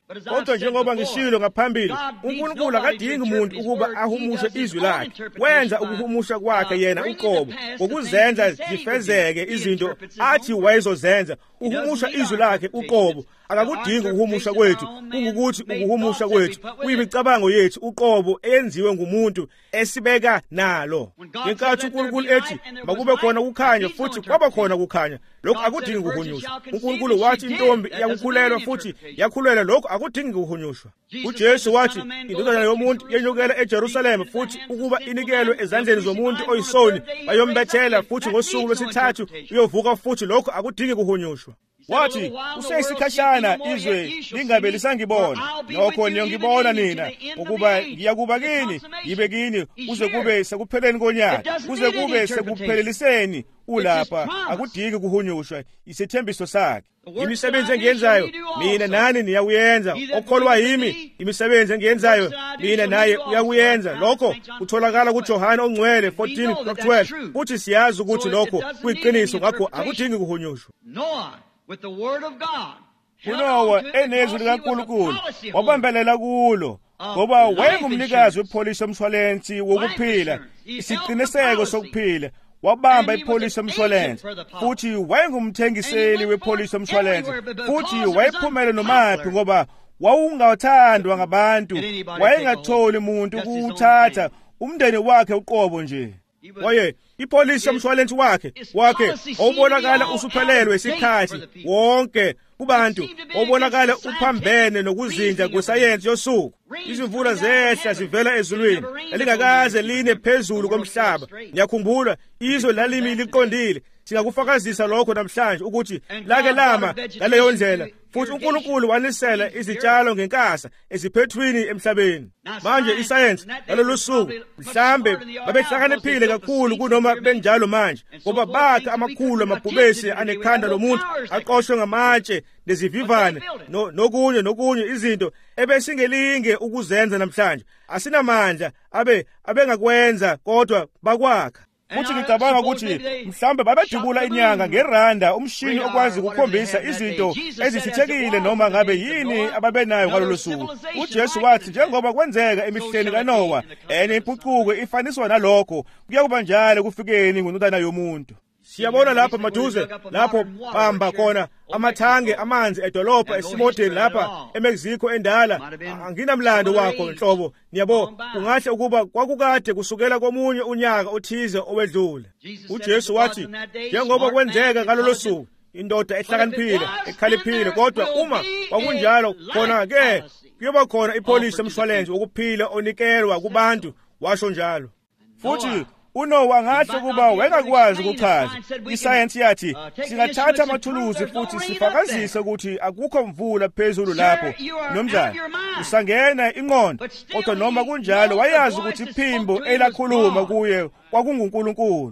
Kodwa njengoba ngishilo ngaphambili, uNkulunkulu akadingi umuntu ukuba ahumushe izwi lakhe. Wenza ukuhumusha kwakhe yena uqobo ngokuzenza zifezeke izinto athi wayezozenza. Uhumusha izwi lakhe uqobo akakudingi ukuhumusha kwethu, kungukuthi ukuhumusha kwethu kuyimicabango yethu uqobo eyenziwe ngumuntu esibeka nalo. Ngenkathi uNkulunkulu ethi makube khona ukukhanya futhi kwaba khona kukhanya, lokho akudingi ukuhunyushwa. uNkulunkulu wathi intombi yakukhulelwa futhi yakhulelwa, lokho akudingi ukuhunyushwa. uJesu wathi indodana yomuntu yenyukela eJerusalema futhi ukuba inikelwe ezandleni zomuntu oyisoni, bayombethela futhi ngosuku lwesithathu uyovuka futhi, lokho akudingi ukuhunyushwa. Wathi useyisikhashana izwe lingabe lisangibona, lokho niyongibona nina, ukuba ngiyakuba kini ngibe kini kuze kube sekupheleni konyaka, kuze kube sekupheleliseni ulapha. Akudingi kuhunyushwa, isithembiso sakhe. Imisebenzi engiyenzayo mina nani niyakuyenza, okholwa yimi imisebenzi engiyenzayo mina naye uyakuyenza. Lokho kutholakala kuJohane ongcwele fourteen twelve. Futhi siyazi ukuthi lokho kuyiqiniso, ngakho akudingi kuhunyushwa. With the word of God, uNowa enezwi likaNkulunkulu wabambelela kulo, ngoba wayengumnikazi wepholisi yomshwalensi wokuphila, isiqiniseko sokuphila. Wabamba ipholisi yomshwalensi futhi wayengumthengiseli wepholisi yomshwalensi, futhi wayephumele nomaphi ngoba wawungawathandwa ngabantu. Wayengatholi umuntu ukuwuthatha umndeni wakhe uqobo nje. Waye ipholisi yomshwalensi wakhe wakhe obonakala usuphelelwe isikhathi wonke kubantu, obonakala uphambene nokuzinza kwesayensi yosuku. Izimvula zehla zivela ezulwini, elingakaze line phezulu komhlaba. Ngiyakhumbula izwe lalimi liqondile. Singakufakazisa lokho namhlanje ukuthi lake lama ngaleyo ndlela, futhi uNkulunkulu wanisela izitshalo ngenkasa eziphethwini emhlabeni. Manje isayensi ngalolu suku mhlambe babehlakaniphile kakhulu kunoma benjalo manje, ngoba bakha amakhulu amabhubesi anekhanda lomuntu aqoshwe ngamatshe nezivivane nokunye nokunye izinto ebesingelinge ukuzenza namhlanje. Asinamandla abe abengakwenza kodwa bakwakha. Futhi ngicabanga ukuthi mhlambe babedubula inyanga ngeranda umshini okwazi ukukhombisa izinto ezisithekile noma ngabe yini ababenayo ngalolu suku. uJesu wathi njengoba kwenzeka emihleni kaNowa, enye impucuko ifaniswa nalokho, kuyakuba njalo kufikeni ngondodana yomuntu. Siyabona lapha maduze, lapho bamba khona amathange amanzi edolobha esimodeni lapha eMexico endala. Anginamlando wakho nhlobo, niyabo, kungahle ukuba kwakukade kusukela komunye unyaka othize owedlule. uJesu wathi njengoba kwenzeka ngalolu suku, indoda ehlakaniphile ekhaliphile, kodwa uma kwakunjalo khona ke kuyoba khona ipholisi yomshwalensi wokuphila onikelwa kubantu. Washo njalo. Futhi uNowa ngahle kuba wengakwazi ukuchaza. Isayensi yathi singathatha amathuluzi futhi sifakazise ukuthi akukho mvula phezulu lapho. Nomzana usangena inqondo, kodwa noma kunjalo wayazi ukuthi iphimbo elakhuluma kuye kwakunguNkulunkulu.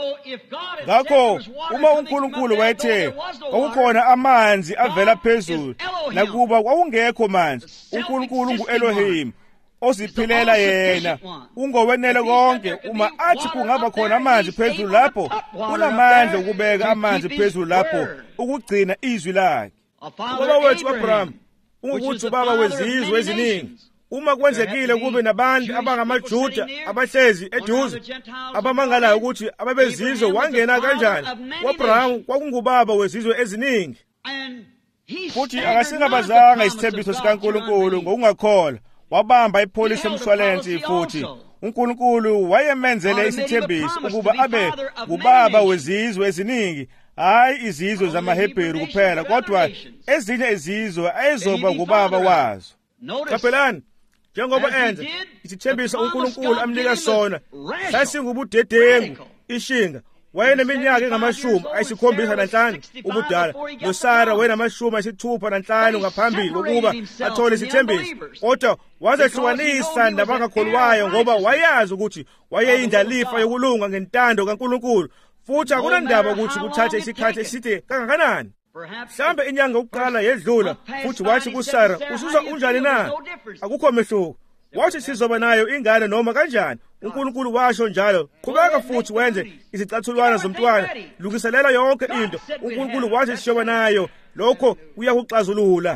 Ngakho uma uNkulunkulu wayethe kwakukhona amanzi avela phezulu, nakuba kwakungekho manzi, uNkulunkulu ngu-Elohim oziphilela yena, ungowenele konke. Uma athi kungaba khona amanzi phezulu lapho, unamandla ukubeka amanzi phezulu lapho, ukugcina izwi lakhe. Ubaba wethu Abraham ungukuthi ubaba wezizwe eziningi. Uma kwenzekile kube nabantu abangamaJuda abahlezi eduze abamangalayo ukuthi ababezizwe wangena kanjani, uAbraham kwakungubaba wezizwe eziningi. Futhi akasingabazanga isithembiso sikaNkulunkulu ngokungakholwa. Wabamba ipholisi yomshwalensi futhi uNkulunkulu wayemenzele isithembiso ukuba abe ngubaba wezizwe eziningi, hayi izizwe zamaHebheru kuphela, kodwa ezinye izizwe ayezoba ngubaba wazo. Qaphelani, njengoba enza isithembiso uNkulunkulu amnika sona, sasingubudedengu ishinga. Wayeneminyaka engamashumi ayisikhombisa nanhlanu ubudala, noSara wayenamashumi ayisithupha nanhlanu ngaphambili kokuba athole isithembiso. Kodwa wazehlukanisa nabangakholwayo ngoba wayazi ukuthi wayeyindlalifa yokulunga ngentando kaNkulunkulu, futhi akunandaba ukuthi kuthathe isikhathi eside kangakanani. Mhlambe inyanga yokuqala yedlula, futhi wathi kuSara, "Ususa unjani na? Akukho mehluko. Wathi sizoba nayo ingane noma kanjani." uNkulunkulu washo njalo, qhubeka futhi wenze izicathulwana zomntwana, lungiselela yonke into. uNkulunkulu wathi siyoba nayo, lokho kuyakuxazulula.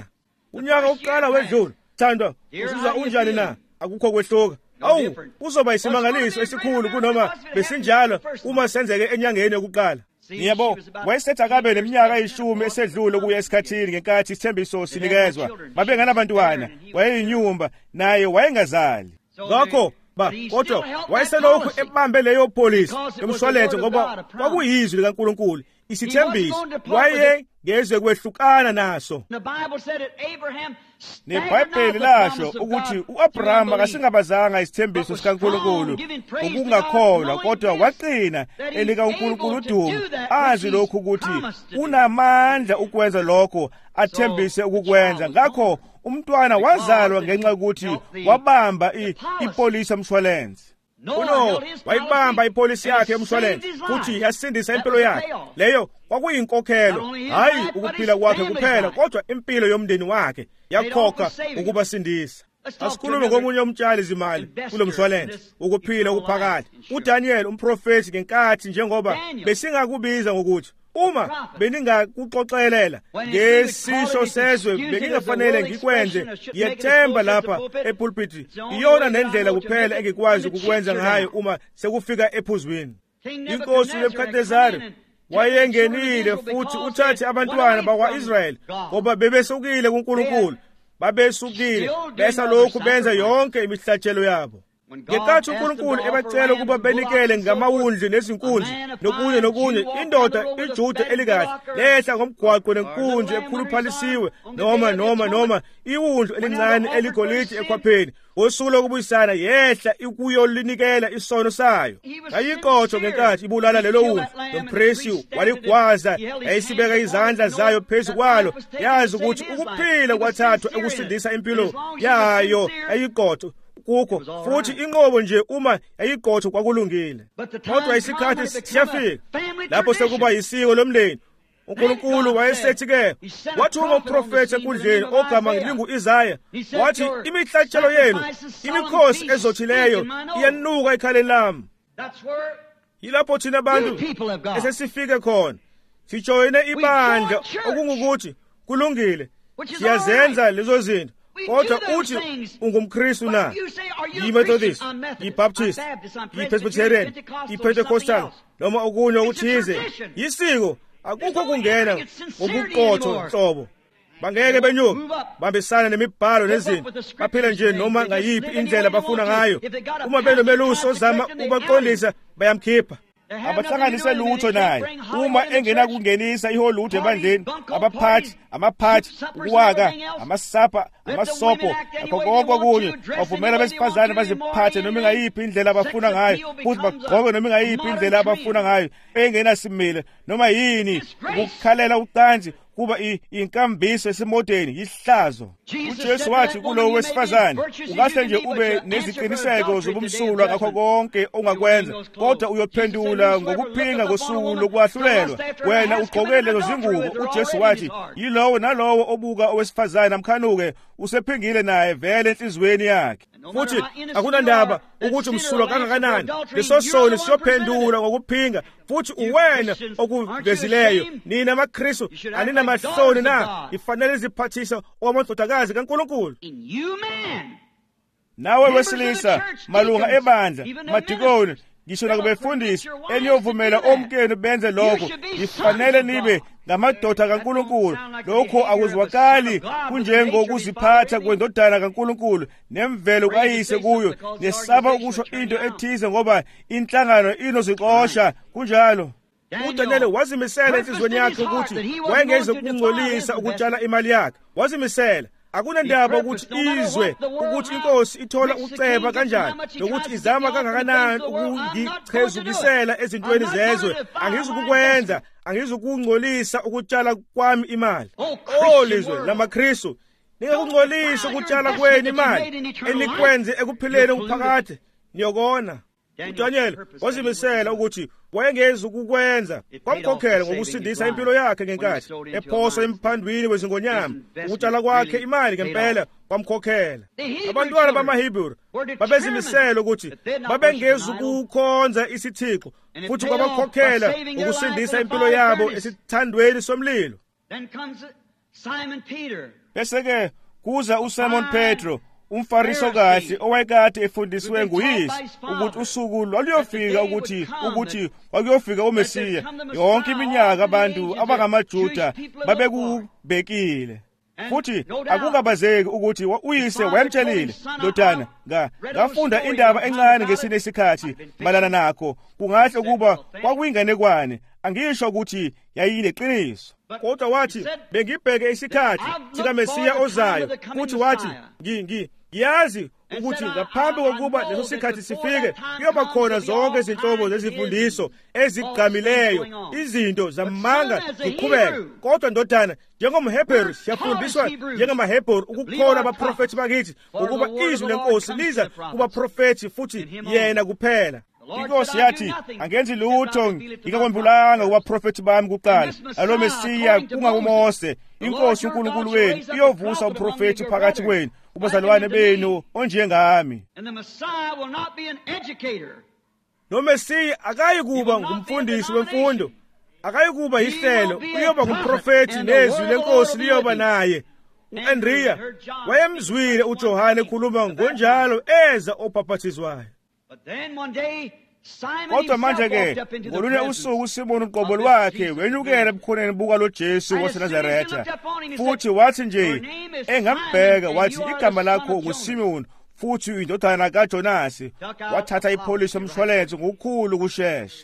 unyaka wokuqala wedlula thandwa usiza unjani na akukho kwehluka awu uzoba isimangaliso esikhulu kunoma besinjalo uma senzeke enyangeni yokuqala yebo wayesetha kabe neminyaka eyishumi esedlule kuya esikhathini ngenkathi isithembiso sinikezwa babenganabantwana wayeyinyumba naye wayengazali ngakho ba kodwa wayeselokhu ebambe leyo polisi yomshwalense ngoba kwakuyizwi likaNkulunkulu isithembiso wayengeze kwehlukana naso. neBhayibheli lasho ukuthi u-Abrahama kasingabazanga isithembiso sikaNkulunkulu ukungakholwa kodwa waqina elika uNkulunkulu udumo azi lokhu ukuthi unamandla ukwenza lokho athembise ukukwenza. Ngakho umntwana wazalwa ngenxa yokuthi wabamba ipolisi yomshwalense. Uno wayibamba ipolisi yakhe yomshwalense futhi yasindisa impilo yakhe. Leyo kwakuyinkokhelo hayi ukuphila kwakhe kuphela kodwa impilo yomndeni wakhe yakhokha ukuba sindisa. Asikhulume ngomunye umtshali zimali kulo mshwalense ukuphila okuphakathi. uDaniel umprofeti ngenkathi njengoba besingakubiza ngokuthi uma beningakuxoxelela ngesisho sezwe beningafanele ngikwenze ngiyethemba lapha epulpiti iyona nendlela kuphela engikwazi ukukwenza ngayo uma sekufika ephuzwini. Inkosi uNebukadnezari wayengenile futhi uthathe abantwana bakwa-Israyeli ngoba bebesukile kuNkulunkulu babesukile besa lokhu benza yonke imihlatshelo yabo. Ngenkathi uNkulunkulu ebacela ukuba benikele ngamawundlu nezinkunzi nokunye nokunye indoda iJuda elikahle lehla ngomgwaqo nenkunzi ekhuluphalisiwe noma noma noma iwundlu elincane eligolide ekhwapheni ngosuku lokubuyisana yehla ikuyolinikela isono sayo. Ayiqotho ngenkathi ibulala lelo wundlu nompresi waligwaza yayisibeka izandla zayo phezu kwalo yazi ukuthi ukuphila kwathathwa ekusindisa impilo yayo. Ayiqotho kukho futhi inqobo nje uma yayiqotho kwakulungile kodwa isikhathi siyafika lapho sekuba yisiko lomndeni. uNkulunkulu wayesethi-ke wathuma uprofethi ekundleni ogama lingu-Isaya wathi imihlatshelo yenu imikhosi ezothileyo iyanuka ekhaleni lami. Yilapho thina bantu esesifike khona sijoyine ibandla okungukuthi kulungile siyazenza lezo zinto kodwa uthi ungumKristu na, yi-Methodist, yi-Baptist, yi-Presbyterian, yi-Pentecostal noma okunye okuthize yisiko akukho kungena ngobuqotho nhlobo. Bangeke benyuke bambisana nemibhalo nezinto baphila nje noma ngayiphi indlela bafuna ngayo. Uma benomelusi ozama ubaqondisa bayamkhipha abahlanganise lutho naye. Uma engena kungenisa iholutho ebandleni abaphathi amaphathi ukuwaka amasapa amasopo akho konke kunye bavumela besifazane baziphathe noma ngayiphi indlela abafuna ngayo futhi bagqoke noma ngayiphi indlela abafuna ngayo engena simile noma yini ukukhalela ucansi kuba inkambiso esimodeni yihlazo. uJesu wathi kulowo wesifazane ungahle nje ube neziqiniseko zobumsulwa ngakho konke ongakwenza kodwa uyophendula ngokuphinga ngosuku lokwahlulelwa wena ugqokele lezo zingubo. uJesu wathi yilowo nalowo obuka owesifazane amkhanuke usephingile naye vele enhliziyweni yakhe. Futhi akunandaba ukuthi umsulwa kangakanani leso sono siyophendula ngokuphinga futhi uwena okuvezileyo. Nina amaKristu anina mahloni na ifanele iziphathisa okwamandodakazi kaNkulunkulu. Nawe wesilisa malunga ebandla madikoni ngisho nakubefundisi eniyovumela omkenu benze lokho ifanele nibe ngamadoda kaNkulunkulu. Lokho akuzwakali kunjengokuziphatha kwendodana kaNkulunkulu nemvelo kayise kuyo nesaba ukusho into ethize ngoba inhlangano inozixosha kunjalo. uDaniel wazimisela enhliziyweni yakhe ukuthi wayengeze kungcolisa ukutshala imali yakhe. Wazimisela akunandaba ukuthi izwe ukuthi inkosi ithola uceba kanjani nokuthi izama kangakanani ukungichezukisela ezintweni zezwe. Angizukukwenza angizukungcolisa ukutshala kwami imali. Oh lizwe lamaKristu ningakungcolisa ukutshala kwenu imali enikwenze ekuphileni okuphakade niyokona. uDaniel wazimisela ukuthi wayengeza ukukwenza kwamkhokhela ngokusindisa impilo yakhe ngenkathi ephosa emphandwini wezingonyama. Ukutshala kwakhe imali ngempela kwamkhokhela. Abantwana bamaHebrew babezimisela ukuthi babengeza ukukhonza isithixo futhi kwabakhokhela ukusindisa impilo yabo esithandweni somlilo. Bese-ke kuza uSimon Petro, umfariso kahle owayekade efundisiwe nguyise ukuthi usuku lwaluyofika ukuthi ukuthi wakuyofika uMesiya. Yonke iminyaka abantu abangamaJuda babekubekile. Futhi akungabazeki ukuthi uyise wayemtshelile, ndodana, ngafunda indaba encane ngesinye isikhathi malana nakho. Kungahle ukuba kwakuyinganekwane, angisho ukuthi yayileqiniso. Kodwa wathi, bengibheke isikhathi sikaMesiya ozayo, futhi wathi, ngiyazi ukuthi ngaphambi kokuba leso sikhathi sifike kuyoba khona zonke izinhlobo zezifundiso ezigqamileyo, izinto zamanga ziqhubeka. Kodwa ndodana, njengomHebheru siyafundiswa njengamaHebheru ukukholwa abaprofethi bakithi ukuba izwi lenkosi liza kubaprofethi futhi yena kuphela. Inkosi yathi, angenzi lutho ngikakwembulanga kubaprofethi bami kuqala. Alo Mesiya kungakuMose, inkosi uNkulunkulu wenu iyovusa umprofethi phakathi kwenu, kubazalwane benu onjengami. NoMesiya akayi kuba ngumfundisi wemfundo, akayi kuba yihlelo, uyoba ngumprofethi nezwi lenkosi liyoba naye. U-Andrea wayemzwile uJohane ekhuluma ngonjalo eza obhaphathizwayo. Kodwa manje-ke ngolunye usuku uSimoni uqobo lwakhe wenyukela ebukhoneni buka lo Jesu waseNazaretha, futhi wathi nje engambheka wathi, igama lakho nguSimoni, futhi uyindodana kaJonasi. Wathatha ipholisi yomshwalense ngokukhulu kushesha.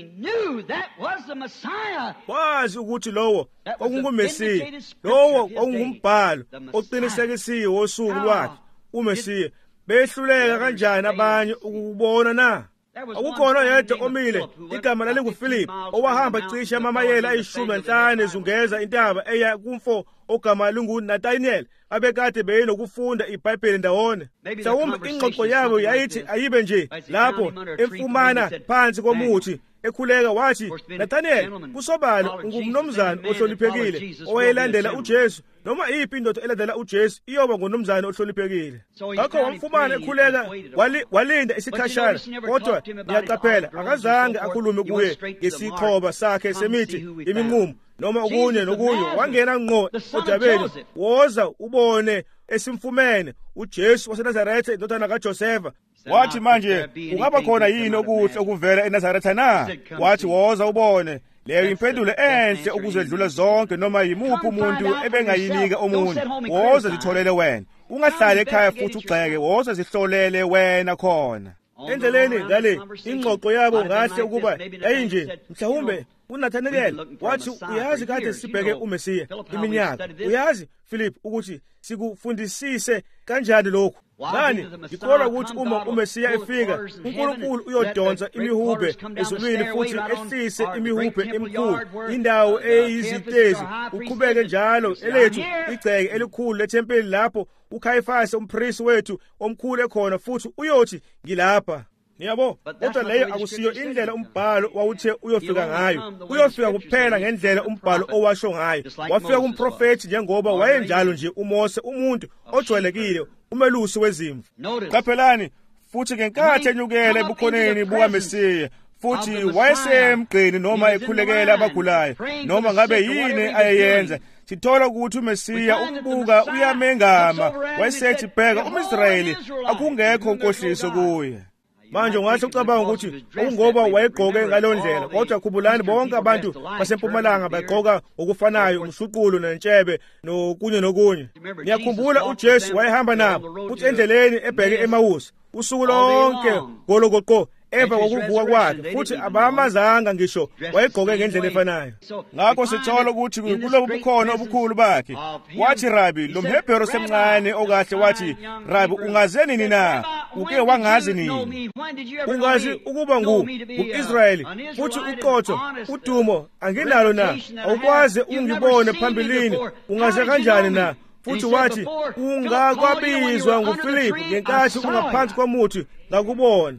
Wazi ukuthi lowo kwakunguMesiya, lowo kwakungumbhalo oqinisekisiwe wosuku lwakhe. uMesiya behluleka kanjani abanye ukubona na? Akukhona yedwa omile, igama lalinguFilipi, owahamba cishe amamayela ayishumi nanhlanu ezungeza intaba eya kumfo ogama linguNathaniel, abekade beyinokufunda iBhayibheli ndawone. Mhlawumbe ingxoxo yabo yayithi ayibe nje lapho emfumana phansi komuthi ekhuleka wathi, Nathaniel, kusobala ungumnumzane ohloniphekile owayelandela uJesu, noma iphi indoda elandela uJesu iyoba ngumnumzane ohloniphekile. Ngakho wamfumana ekhuleka, walinda isikhashana, kodwa ngiyaqaphela akazange akhulume kuye ngesixhoba sakhe semithi iminqumo noma okunye nokunye. Wangena ngqo odabeni, woza ubone esimfumene uJesu waseNazaretha indodana kaJosefa. Wathi, manje kungaba khona yini okuhle okuvela eNazaretha na? Wathi, woza ubone. Leyo impendulo enhle ukuzedlula zonke noma yimuphi umuntu ebengayinika omunye. Woza zitholele wena, ungahlali ekhaya futhi ugxeke, woza zihlolele wena khona. Endleleni ngale ingxoxo yabo ngahle ukuba yayinje. Mhlawumbe uNathaniel wathi, uyazi kade sibheke uMesiya iminyaka. Uyazi Philip ukuthi sikufundisise kanjani lokhu? Ngani ngikholwa ukuthi uma uMesiya efika, uNkulunkulu uyodonsa imihubhe ezulwini futhi ehlise imihubhe emikhulu, indawo eyizitezi, uqhubeke njalo elethu igceke elikhulu lethempeli lapho uKhayifasi umprisi wethu omkhulu ekhona, futhi uyothi ngilapha. Ngiyabo, kodwa leyo akusiyo indlela umbhalo wawuthe uyofika ngayo. Uyofika kuphela ngendlela umbhalo owasho ngayo. Wafika kumprofethi njengoba wayenjalo nje uMose, umuntu ojwayelekile, umelusi wezimvu. Qaphelani, futhi ngenkathi enyukela ebukhoneni bukaMesiya, futhi wayesemgqeni noma ekhulekela abagulayo, noma ngabe yini ayeyenza, sithola ukuthi uMesiya umbuka uyamengama. Wayesethi, bheka, umIsrayeli akungekho nkohliso kuye. Manje ungathi ucabanga ukuthi ungoba wayegqoke ngalo ndlela, kodwa khumbulani bonke abantu basempumalanga bagqoka okufanayo, umshuqulo nentshebe nokunye nokunye. Ngiyakhumbula uJesu wayehamba nabo futhi endleleni ebheke eMawusi usuku lonke gologoqo emva kokuvuka kwakhe, futhi abamazanga ngisho wayegqoke ngendlela efanayo. Ngakho sithola ukuthi kulobu bukhona obukhulu bakhe. Wathi, Rabi, lo mHebheru semncane okahle, wathi, Rabi, ungaze nini na? Uke wangazi nini? Ungazi ukuba ngu-Israyeli futhi uqotho, udumo anginalo na? Awukwazi ungibone phambilini, ungaze kanjani na? Futhi wathi, ungakwabizwa nguFilipi ngenkathi ungaphansi komuthi ngakubona.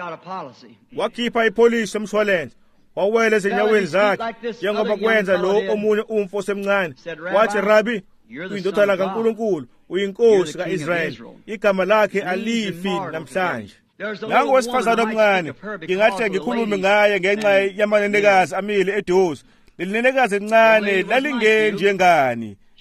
Wakhipha ipholisi yomshwalense, wawela ezinyaweni zakhe njengoba kwenza lo omunye umfo osemncane. Wathi, Rabi, uyindodana kaNkulunkulu, uyinkosi ka-Israyeli, igama lakhe alifi namhlanje. Nangu wesifazane omncane, ngingahle ngikhulume ngaye ngenxa yamanenekazi amile eduze. Leli nenekazi encane lalingenjengani,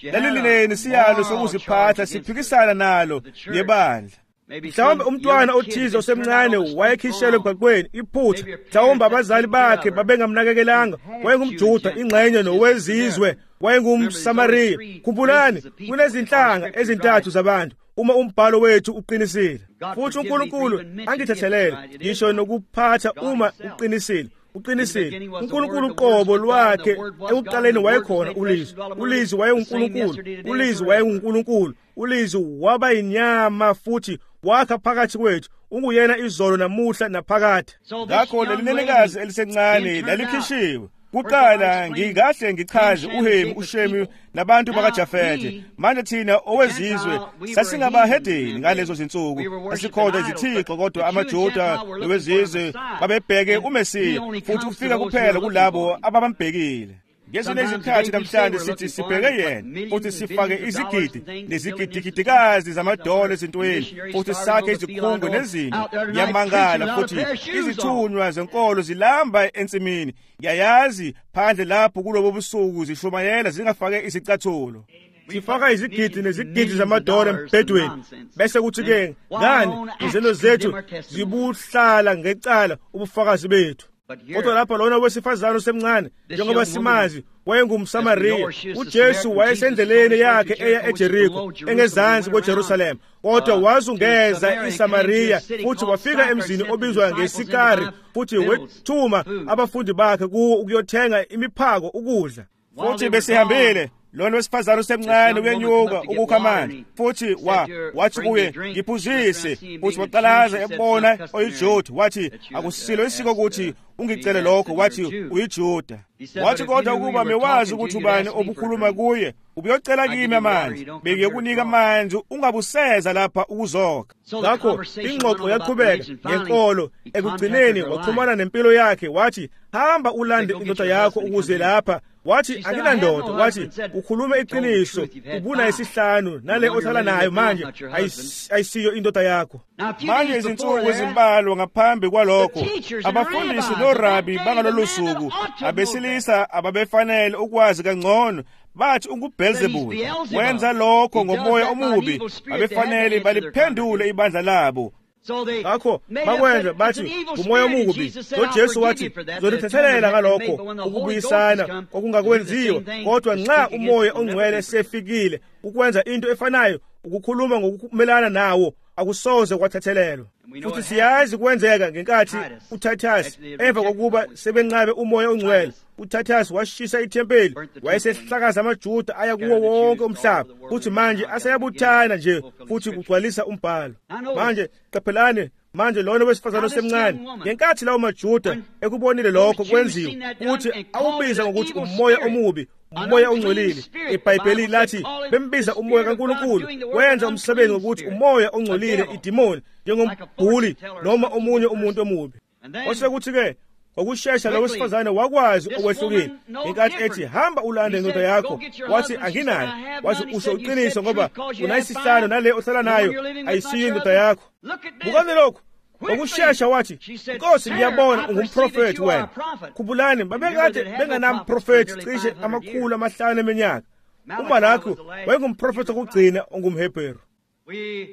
lalilineni siyalo sokuziphatha siphikisana nalo nebandla. Mhlawumbe umntwana othize osemncane wayekhishelwe emgwaqweni iphutha, mhlawumbe abazali bakhe babengamnakekelanga, wayengumJuda ingxenye nowezizwe, wayengumSamariya. Khumbulani, kunezinhlanga ezintathu zabantu uma umbhalo wethu uqinisile, futhi uNkulunkulu angithethelele ngisho nokuphatha uma uqinisile. Uqinisile uNkulunkulu uqobo lwakhe ekuqaleni wayekhona ulizwi, ulizwi wayenguNkulunkulu, ulizwi wayenguNkulunkulu, ulizwi waba inyama futhi wakha phakathi kwethu, unguyena izolo namuhla naphakade. Ngakho lelinenekazi elisencane lalikhishiwe. Kuqala ngingahle ngichaze uHemi, uShemi nabantu bakaJafete. Manje thina owezizwe sasingabahedeni ngalezo zinsuku, asikhoda izithixo, kodwa amaJuda nowezizwe babebheke uMesiya, futhi ufika kuphela kulabo ababambhekile. Ngezinye izikhathi namhlanje sithi sibheke yena, futhi sifake izigidi nezigidigidikazi zamadola ezintweni, futhi sakhe izikhungo nezinto. Yamangala futhi izithunywa zenkolo zilamba ensimini. Yayazi phandle lapho kulobo busuku zishumayela zingafake izicathulo. Sifaka izigidi nezigidi zamadola embhedweni, bese kuthi-ke ngani izelo zethu zibuhlala ngecala ubufakazi bethu. Kodwa lapha lona wesifazane osemncane, njengoba simazi, wayengumSamariya. UJesu wayesendleleni yakhe eya eJeriko engezansi kweJerusalema, kodwa wazungeza iSamariya futhi wafika emzini obizwa ngeSikari, futhi wethuma abafundi bakhe kuwo ukuyothenga imiphako ukudla. Futhi besihambile, lona wesifazane osemncane uyenyuka ukukha amanzi, futhi wa wathi kuye, ngiphuzise. Futhi waqalaza ebona oyiJuda, wathi, akusilo isiko ukuthi ungicele lokho, wathi uyiJuda. Wathi kodwa ukuba mewazi ukuthi ubani obukhuluma kuye, ubuyocela kimi amanzi, bengiyekunika amanzi, ungabuseza lapha ukuzokha. Ngakho ingxoxo yaqhubeka ngenkolo. Ekugcineni waxhumana nempilo yakhe, wathi, hamba ulande indoda yakho ukuze lapha. Wathi, anginandoda. Wathi, ukhulume iqiniso, ubuna isihlanu, nale ohlala nayo manje ayisiyo indoda yakho. Manje izinsuku ezimbalwa ngaphambi kwalokho, abafundisi noRabi bangalolu suku, abesilisa ababefanele ukwazi kangcono, bathi unguBelzebuli wenza lokho ngomoya omubi, abefanele baliphendule ibandla labo. Ngakho bakwenza bathi umoya omubi. noJesu wathi, zolithethelela ngalokho ukubuyisana okungakwenziwa, kodwa nxa umoya ongcwele sefikile ukwenza into efanayo, ukukhuluma ngokumelana nawo, akusoze kwathethelelwa. Futhi siyazi kwenzeka ngenkathi uTathasi, emva kokuba sebenqabe umoya ongcwele, uTathasi washisa ithempeli, wayesehlakaza amaJuda aya kuwo wonke umhlaba, futhi manje aseyabuthana nje futhi kugcwalisa umbhalo. Manje qaphelani, manje lona wesifazane osemncane, ngenkathi lawo maJuda ekubonile lokho kwenziwa, futhi awubiza ngokuthi umoya omubi, umoya ongcolile. IBhayibheli lathi bembiza umoya kaNkulunkulu, wenza umsebenzi ngokuthi umoya ongcolile, idimoni, njengombhuli noma omunye umuntu omubi. Osekuthi-ke ngokushesha lo wesifazane wakwazi okwehlukile, inkathi ethi, hamba ulande indoda yakho. Wathi, anginayo. Wathi, usho iqiniso ngoba unayisihlanu, nale ohlala nayo ayisiyo indoda yakho. Bukani lokhu. Ngokushesha wathi, Nkosi, ngiyabona ungumprofethi wena. Khumbulani, babekade benganamprofethi cishe amakhulu amahlanu eminyaka. uMalaki wayengumprofethi okugcina ongumHebheru. We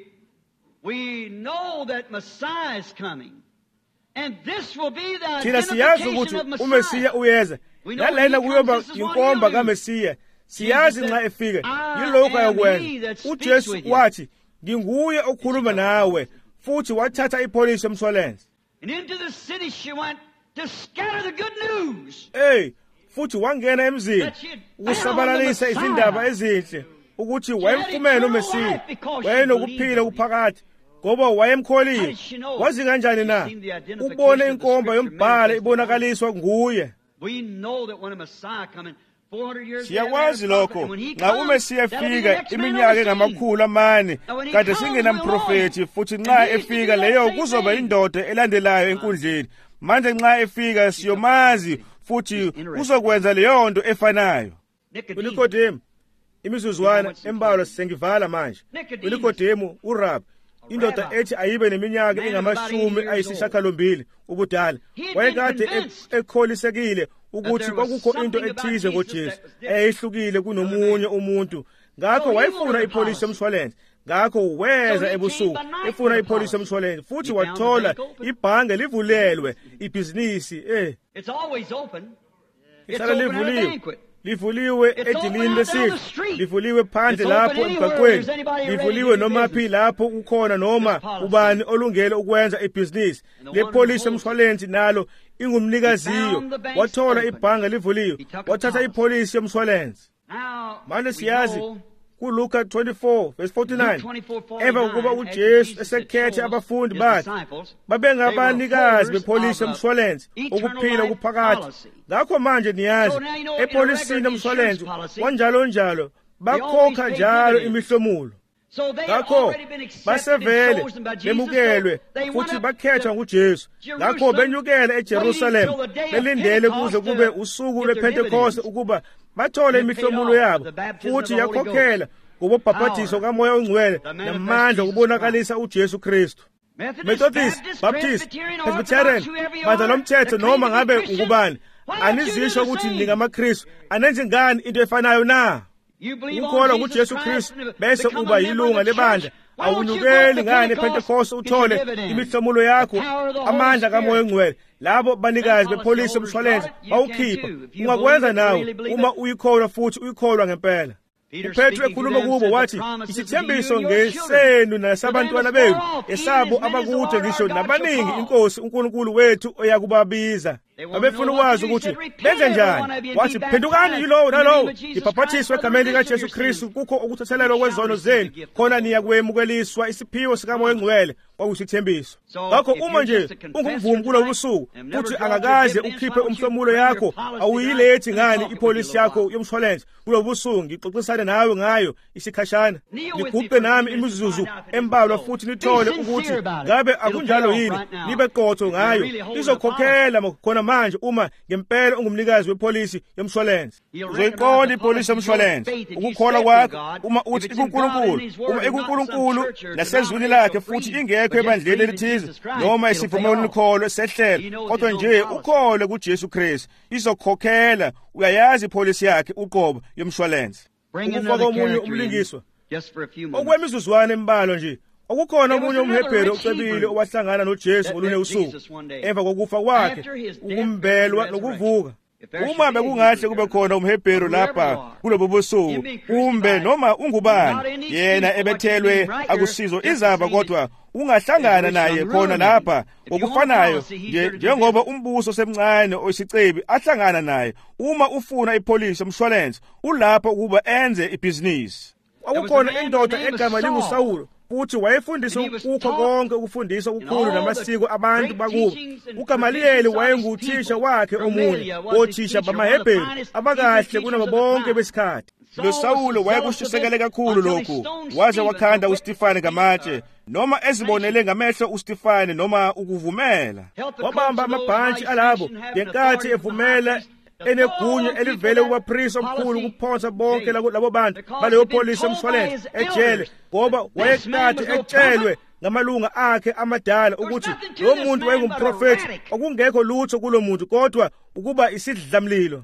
we know that Messiah is coming. And this will be the Thina siyazi ukuthi uMesiya uyeza. Nalena kuyoba inkomba kaMesiya. Siyazi nxa efika yilokho ayokwenza. uJesu wathi, nginguye okhuluma nawe, futhi wathatha ipolisi yomshwalense. And into the city she went to scatter the good news. Hey, futhi wangena emzini ukusabalalisa izindaba ezinhle ukuthi wayemfumene uMesiya, wayenokuphila kuphakathi ngoba wayemkholile. Wazi kanjani na? Ubone inkomba yombhalo ibonakaliswa nguye. We know that when a Messiah coming Siyakwazi lokho, nxa uMesiya efika iminyaka engamakhulu amane kade singenamprofethi, futhi nxa efika leyo kuzoba indoda elandelayo enkundleni. Manje nxa efika siyomazi futhi uzokwenza leyo nto efanayo. uNikodemu, imizuzwana embalwa sengivala manje. uNikodemu, uRabi, indoda ethi ayibe neminyaka engamashumi ayisishiyagalombili ubudala, wayekade ekholisekile ukuthi kwakukho into ethize ngoJesu eyayihlukile kunomunye umuntu, ngakho wayefuna ipolisi yomshwalense. Ngakho weza ebusuku efuna ipolisi yomshwalense futhi wathola ibhange livulelwe ibhizinisi eh It's always open. It's Ihlala open at a livuliwe. banquet. Livuliwe edilini lesidlo, livuliwe phandle lapho emgwaqweni, livuliwe noma phi lapho ukhona noma ubani olungele ukwenza ibhizinisi. Le police yomshwalensi nalo ingumnikaziyo, wathola ibhange livuliwe, wathatha ipolisi yomshwalensi. Manje siyazi kuLuka twenty-four verse forty-nine, emva kokuba uJesu esekhethe abafundi bakhe babengabanikazi bepolisi yomshwalensi ukuphila okuphakathi. Ngakho manje niyazi epolisini yomshwalensi wanjalo njalo bakhokha njalo imihlomulo. Ngakho basevele bemukelwe futhi bakhethwa nguJesu. Ngakho benyukela eJerusalem belindele kuze kube usuku lwePentecost ukuba bathole imihlomulo yabo futhi yakhokhela ngobhaphathiso kaMoya oNgcwele namandla okubonakalisa uJesu Kristu. Methodist, Baptist, Presbyterian, badla lomthetho noma ngabe ungubani, anizisho ukuthi ningamaKristu, anenze ngani into efanayo na? Ukholwa kuJesu Kristu bese uba yilunga lebandla, awunyukeli ngani ePentecost uthole imihlomulo yakho amandla kaMoya oNgcwele. Labo banikazi bepolisi yomshwalense bawukhipha. Ungakwenza nawe uma uyikholwa futhi uyikholwa ngempela. uPetru ekhuluma kubo wathi isithembiso ngesenu nasabantwana benu esabo abakude ngisho nabaningi inkosi uNkulunkulu wethu oyakubabiza. Babefuna ukwazi ukuthi benze njani. Wathi phendukani yilowo nalowo ibhaphathiswe egameni likaJesu Kristu kukho ukuthethelelwa kwezono zenu, khona niyakwemukeliswa isiphiwo sikaMoya oNgcwele kwakusithembiso. Ngakho uma nje ungumvumi kulo busuku futhi angakaze ukhiphe umhlomulo yakho, awuyilethi ngani ipolisi yakho yomshwalense kulo busuku ngixoxisana nawe ngayo isikhashana. Niguqe nami imizuzu embalwa futhi nithole ukuthi ngabe akunjalo yini, libe qotho ngayo. Izokhokhela khona manje uma ngempela ungumnikazi wepolisi yomshwalense. Uzoyiqonda ipolisi yomshwalense ukukholwa kwakho uma uthi ikuNkulunkulu, uma ikuNkulunkulu nasezwini lakhe futhi ingekho ebandleni elithize noma isivumelwano nikholo sehlela, kodwa nje ukhole kuJesu Kristu, izokhokhela. Uyayazi ipolisi yakhe uqobo yomshwalense. Ukufaka omunye umlingiswa okwemizuzwana embalwa nje. Okukhona omunye umHebheru ocebile owahlangana noJesu ngolunye usuku emva kokufa kwakhe, ukumbelwa nokuvuka. Uma bekungahle kube khona umHebheru lapha kulobo busuku, kumbe noma ungubani yena ebethelwe akusizo izaba, kodwa ungahlangana naye khona lapha okufanayo nje njengoba umbuso semncane oyisicebi ahlangana naye uma ufuna ipolisi yomshwalense ulapha ukuba enze ibhizinisi. Akukhona indoda egama linguSawulo futhi wayefundisa ukukho konke ukufundisa ukukhulu namasiko abantu bakubo. uGamaliyeli wayenguthisha wakhe omunye othisha bamaHebheru abakahle kunabo bonke besikhathi. Lo Sawulo wayekushisekele kakhulu lokhu, waze wakhanda uStifane ngamatshe, noma ezibonele ngamehlo uStifane noma ukuvumela. Wabamba amabhantshi alabo ngenkathi evumela enegunya elivele kubaphristi omkhulu ukuphonsa bonke labo bantu baleyo polisi yomshwalense ejele, ngoba wayekade etshelwe ngamalunga akhe amadala ukuthi lo muntu wayengumprofethi. Okungekho lutho kulo muntu kodwa ukuba isidlamlilo.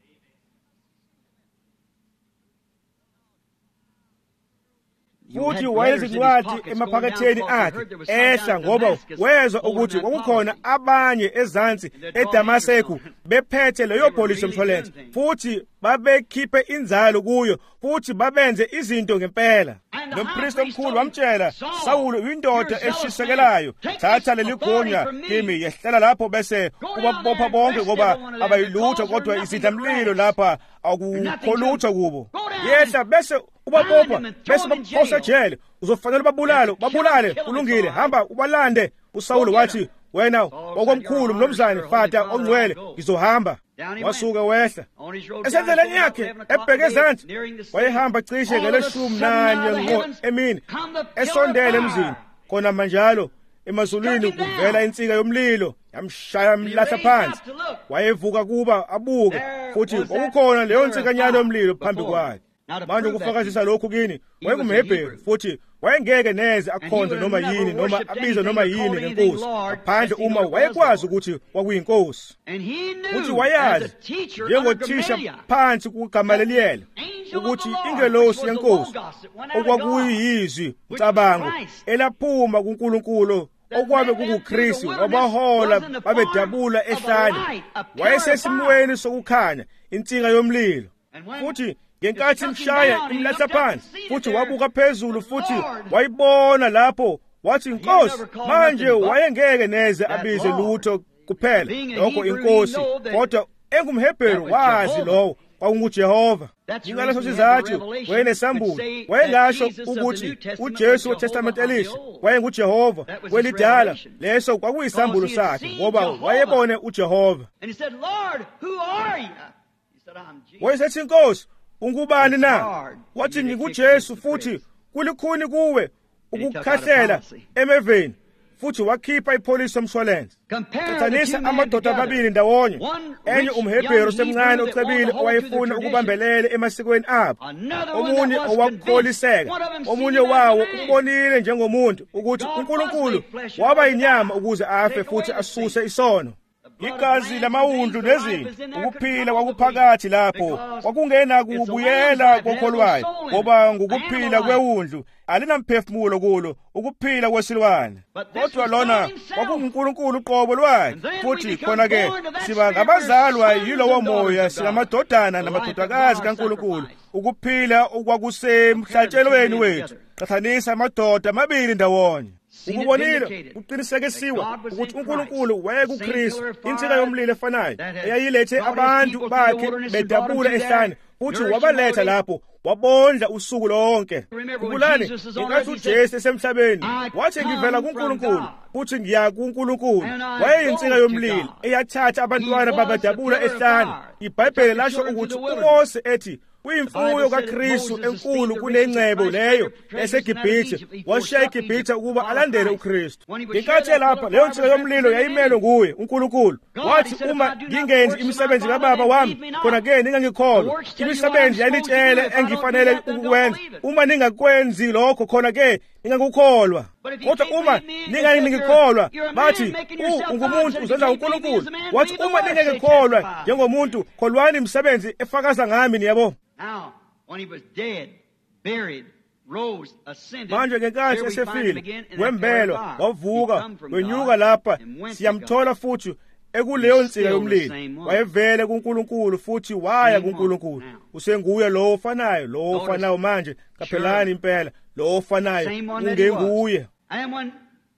Futhi wayezincwadi emaphaketheni akhe ehla ngoba wezwa ukuthi kwakukhona abanye ezansi eDamaseko bephethe leyo polisi yomshwalense futhi babekhiphe inzalo kuyo futhi babenze izinto ngempela. Nompristi omkhulu wamtshela, Sawulo uyindoda eshisekelayo, thatha leli gunya kimi, yehlela lapho bese ubabopha bonke ngoba abayilutho kodwa isidlamlilo lapha akukho lutho kubo. Yehla bese ubabopha bese baphosa ejele, uzofanele babulale, babulale, kulungile, hamba ubalande. uSawulo wathi, wena okomkhulu mnumzane Fata ongcwele, ngizohamba. Wasuka wehla esendleleni yakhe ebheke ezansi, wayehamba cishe ngeleshumi nanye ngo emini esondele emzini. Khona manjalo emazulwini kuvela insika yomlilo yamshaya mlahla phansi. Wayevuka kuba abuke futhi kwakukhona leyo nsikanyana yomlilo phambi kwakhe. Manje ukufakazisa lokhu kini, wayengumHebheru futhi wayengeke neze akhonze noma yini noma abize noma yini ngenkosi ngaphandle uma wayekwazi ukuthi kwakuyinkosi. Futhi wayazi njengothisha phansi kuGamaliyeli ukuthi ingelosi yenkosi okwakuyizwi ucabango elaphuma kuNkulunkulu okwabe kukuKristu wabahola babedabula ehlane wayesesimweni sokukhanya insika yomlilo futhi ngenkathi imshaya imlahla phansi futhi wabuka phezulu futhi wayibona lapho wathi inkosi manje wayengeke neze abize lutho kuphela lokho inkosi kodwa engumHebheru wazi lowo kwakunguJehova. Ingaleso sizathu wayenesambulo wayengasho ukuthi uJesu weTestament elisha wayenguJehova welidala leso kwakuyisambulo sakhe ngoba wayebone uJehova. Wayesethi inkosi ungubani na? Wathi ngikuJesu futhi kulikhuni kuwe ukukhahlela emeveni futhi wakhipha ipholisi yomshwalense. Qhathanisa amadoda amabili ndawonye, enye umHebheru semncane ocebile owayefuna ukubambelela emasikweni abo, omunye owakukholiseka, omunye wawo ubonile njengomuntu ukuthi uNkulunkulu waba yinyama ukuze afe futhi asuse isono. Igazi lamawundlu nezinto ukuphila kwakuphakathi lapho kwakungena kubuyela kokholwayo ngoba ngokuphila kwewundlu alinamphefumulo kulo ukuphila kwesilwane kodwa lona kwakunguNkulunkulu uqobo lwakhe futhi khona-ke siba ngabazalwa yilowo moya sinamadodana namadodakazi kaNkulunkulu ukuphila okwakusemhlatshelweni wethu. Qhathanisa amadoda amabili ndawonye. Ukubonile uqinisekisiwa ukuthi uNkulunkulu wayekuKristu insika yomlilo efanayo eyayilethe abantu bakhe bedabula ehlane futhi wabaletha lapho wabondla usuku lonke. Khumbulani inkathi uJesu esemhlabeni wathi ngivela kuNkulunkulu futhi ngiya kuNkulunkulu. Wayeyinsika yomlilo eyathatha abantwana babadabula ehlane. iBhayibheli lasho ukuthi uMose ethi uyimfuyo kaKristu enkulu kunengcebo leyo eseGibhithe washiya iGibhithe ukuba alandele uKristu. Inkathi lapha leyo nsika yomlilo yayimelwe nguye uNkulunkulu. Wathi uma ngingenzi imisebenzi kaBaba wami khona-ke ningangikholwa. Imisebenzi yanitshele engifanele ukukwenza. Uma ningakwenzi lokho khona-ke ningakukholwa. Kodwa uma ningangikholwa bathi ungumuntu uzenza uNkulunkulu. Wathi uma ningangikholwa njengomuntu kholwani imisebenzi efakaza ngami niyabo. Now, when he was dead, buried, rose, ascended, manje ngenkathi esefile wembelwa wavuka wenyuka lapha siyamthola futhi ekuleyo nsika yomlilo. Wayevele kuNkulunkulu futhi waya kuNkulunkulu. Usenguye lo ofanayo lo ofanayo manje kaphelani impela lo ofanayo ungenguye. And when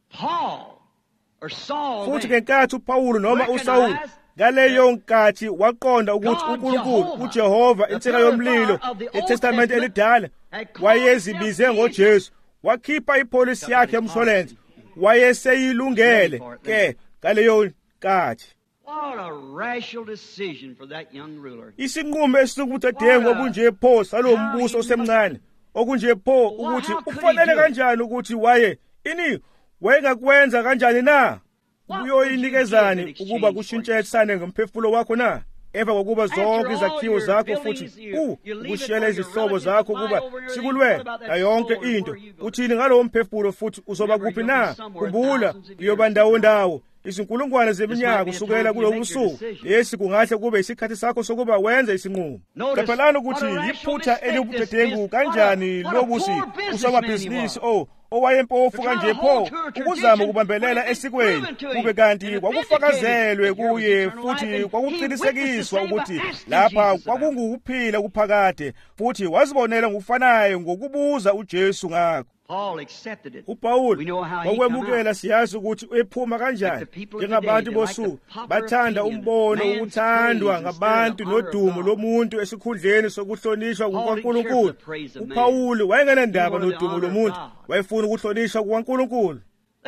Paul or Saul futhi ngenkathi uPawulu noma uSawuli ngaleyo nkathi waqonda ukuthi uNkulunkulu uJehova insika yomlilo eTestament elidala wayezibize ngoJesu wakhipha ipholisi yakhe yomshwalense wayeseyilungele ke ngaleyo nkathi. What a rational decision for that young ruler. Isinqumo esikubudedengu okunje pho salo mbuso osemncane okunje pho ukuthi ufanele kanjani ukuthi waye ini wayengakwenza kanjani na? Uyoyinikezani ukuba kushintshetsane ngomphefumulo wakho na? Emva kokuba zonke izakhiwo zakho futhi ukushiyela izihlobo zakho ukuba sikulwe na yonke into uthini ngalowo mphefumulo futhi uzoba kuphi na? Khumbula uyoba ndawo ndawo izinkulungwane zeminyaka kusukela kulobu busuku. Lesi kungahle kube isikhathi sakho sokuba wenze isinqumo. Qaphelani ukuthi iphutha elibudedengu kanjani lobusi usomabhizinisi o owayempofu kanje pho ukuzama ukubambelela esikweni kube kanti kwakufakazelwe kuye futhi kwakuqinisekiswa ukuthi lapha kwakungukuphila kuphakade futhi wazibonela ngokufanayo ngokubuza uJesu ngakho. Paul accepted it. uPawuli wakwemukela siyazi ukuthi ephuma kanjani njengabantu bosuku bathanda umbono ukuthandwa ngabantu nodumo lomuntu esikhundleni sokuhlonishwa kukaNkulunkulu. uPawuli wayengenandaba nodumo lomuntu wayefuna ukuhlonishwa kukaNkulunkulu.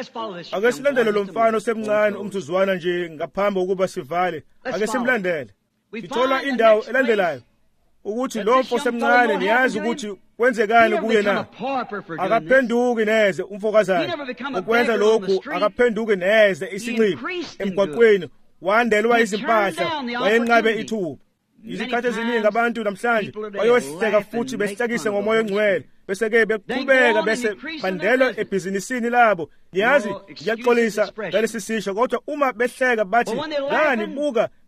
Ake silandele lo mfana osemncane umthuzwana nje ngaphambi kokuba sivale. Ake simlandele. Sithola indawo elandelayo ukuthi lo mfo semncane niyazi ukuthi kwenzekani kuye na? Akaphenduki neze umfokazana. Ukwenza lokhu akaphenduki neze isinxibo emgwaqweni wandelwa izimpahla wayenqabe ithuba. Izikhathi eziningi abantu namhlanje bayohleka futhi besihlekise ngomoya ongcwele bese-ke beqhubeka bese bandelwa ebhizinisini labo. Niyazi ngiyaxolisa ngalesi sisho kodwa uma behleka bathi ngani buka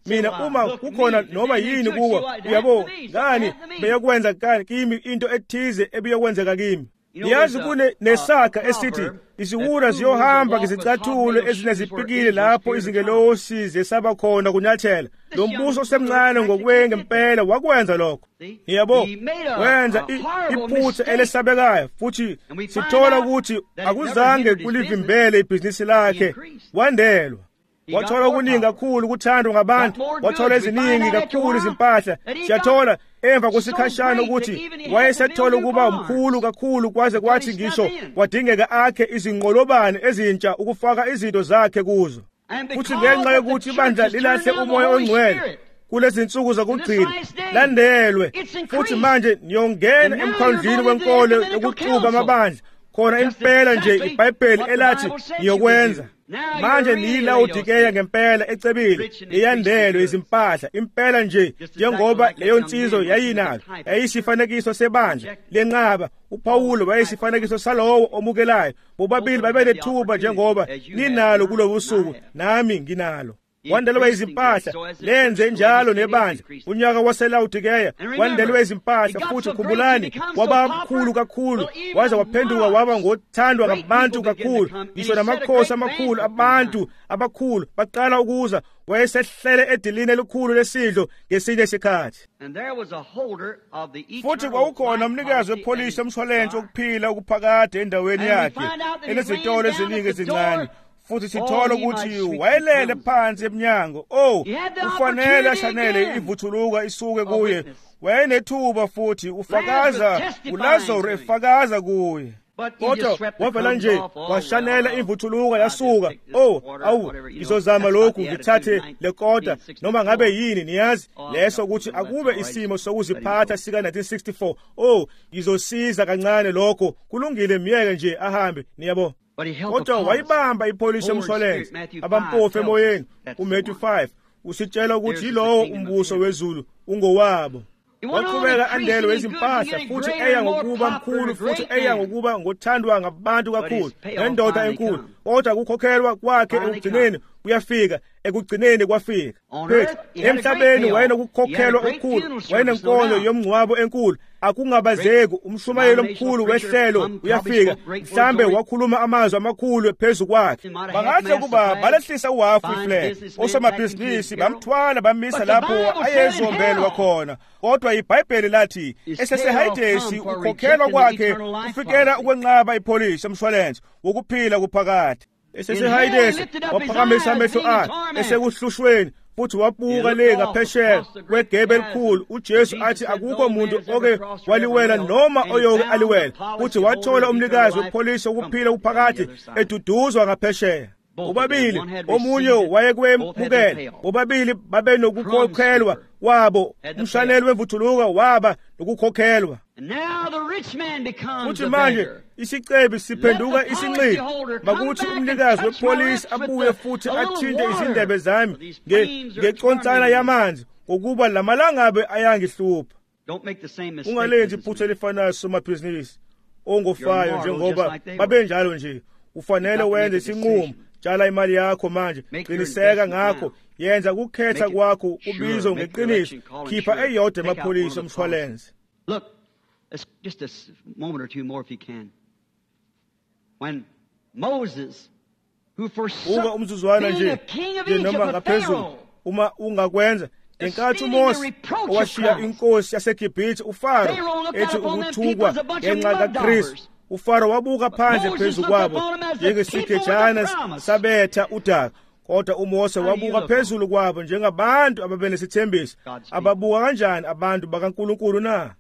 mina uma kukhona noma yini kuwe uyabo ngani beyokwenza kimi into ethize ebiyokwenzeka kimi. Niyazi kune nesakha esithi isiwura ziyohamba ngizicathulo ezinezipikile lapho izingelosi zesaba khona kunyathela. Lo mbuso osemncane ngokwe ngempela wakwenza lokho. Yebo, wenza iphutha elesabekayo futhi sithola ukuthi akuzange kulivimbele ibhizinisi lakhe, wandelwa. Wathola okuningi kakhulu kuthandwa ngabantu, wathola eziningi kakhulu izimpahla. Siyathola emva kwesikhashana ukuthi wayesethola ukuba umkhulu kakhulu kwaze kwathi ngisho kwadingeka akhe izinqolobane ezintsha ukufaka izinto zakhe kuzo. Futhi ngenxa yokuthi ibandla lilahle umoya ongcwele kulezi nsuku zokugcina landelwe, futhi manje niyongena emkhandlini wenkolo yokuxuba amabandla khona impela nje iBhayibheli elathi niyokwenza. Manje niyiLaodikeya ngempela ecebile, iyandelwe izimpahla impela nje njengoba leyo nsizwa yayinayo, yayisifanekiso sebandla lenqaba. uPawulo wayesifanekiso salowo omukelayo. Bobabili babenethuba njengoba ninalo kulobu busuku nami nginalo. Wandelwe izimpahla, lenze njalo nebandla. Unyaka waseLaodikeya wandelwe izimpahla, futhi khumbulani waba mkhulu kakhulu waze waphenduka waba ngothandwa ngabantu kakhulu. Ngisho namakhosi amakhulu abantu abakhulu baqala ukuza. Wayesehlele edilini elikhulu lesidlo ngesinye isikhathi. Futhi kwaukhona umnikazi wepolisi omshwalense wokuphila okuphakade endaweni yakhe enezitolo eziningi ezincane. Futhi sithola ukuthi wayelele phansi emnyango. Oh, ufanele ashanele ivuthuluka isuke kuye. Wayenethuba futhi ufakaza uLazaro efakaza kuye. Kodwa wavela nje washanela ivuthuluka yasuka. Oh, awu izozama lokhu ngithathe lekota noma ngabe yini niyazi leso ukuthi akube isimo sokuziphatha sika nineteen sixty-four. Oh, izosiza kancane lokho. Kulungile miyeke nje ahambe niyabo. Kodwa wayibamba ipolisi yomshwalense abampofu emoyeni. uMatthew five usitshela ukuthi yilowo umbuso wezulu ungowabo. Waqhubeka andelwe izimpahla futhi eya ngokuba mkhulu futhi eya ngokuba ngothandwa ngabantu kakhulu nendoda enkulu. Kodwa kukhokhelwa kwakhe ekugcineni kuyafika, ekugcineni kwafika. Emhlabeni wayenokukhokhelwa okukhulu, wayenenkonzo yomngcwabo enkulu. Akungabazeki umshumayelo omkhulu wehlelo uyafika, mhlambe wakhuluma amazwi amakhulu phezu kwakhe. Bangathi kuba balehlisa uhafu iflag, osomabhizinisi bamthwala bamisa lapho ayezombelwa khona. Kodwa iBhayibheli lathi esesehayidesi ukhokhelwa kwakhe kufikela ukwenqaba ipolisi omshwalense wokuphila kuphakade. Esesehayidesi waphakamisa amehlo akhe esekuhlushweni futhi wabuka le ngaphesheya kwegebe elikhulu. UJesu athi akukho umuntu oke waliwela noma oyoke aliwela. Futhi wathola umnikazi wepolisi wokuphila kuphakade eduduzwa ngaphesheya. Bobabili omunye wayekwemukela, bobabili babenokukhokhelwa wabo. Umshaneli wevuthuluka waba nokukhokhelwa. Futhi manje isicebi siphenduka isinxele. Makuthi umnikazi wepolisi abuye futhi athinte izindebe zami ngeconsana yamanzi ngokuba lamalangabe ayangihlupha. Ungalenzi iphutha elifanayo somabhizinisi ongofayo njengoba babenjalo nje. Ufanele wenze isinqumo. Tshala imali yakho manje, qiniseka ngakho, yenza ukukhetha kwakho ubizo ngeqiniso. Khipha eyodwa emapolisi omshwalense. Look, just a moment or two more if you can. When Moses, who forsook being a king of Egypt with Pharaoh, uma ungakwenza ngenkathi uMose owashiya inkosi yaseGibhithe uFaro ethi ukuthukwa ngenxa kaKristu. uFaro wabuka phandle phezu kwabo njengesikejana sabetha udaka. Kodwa uMose wabuka phezulu kwabo njengabantu ababenesithembiso. Ababuka kanjani abantu bakaNkulunkulu na?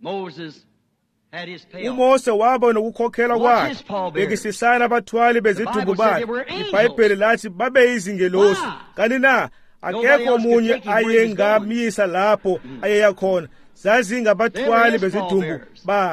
uMose waba nokukhokhelwa kwakhe. Bekisisana abathwali bezidumbu bakhe. iBhayibheli lathi babe izingelosi. Kanti na akekho omunye ayengamisa lapho ayeyakhona. Zazingabathwali bezidumbu bakhe.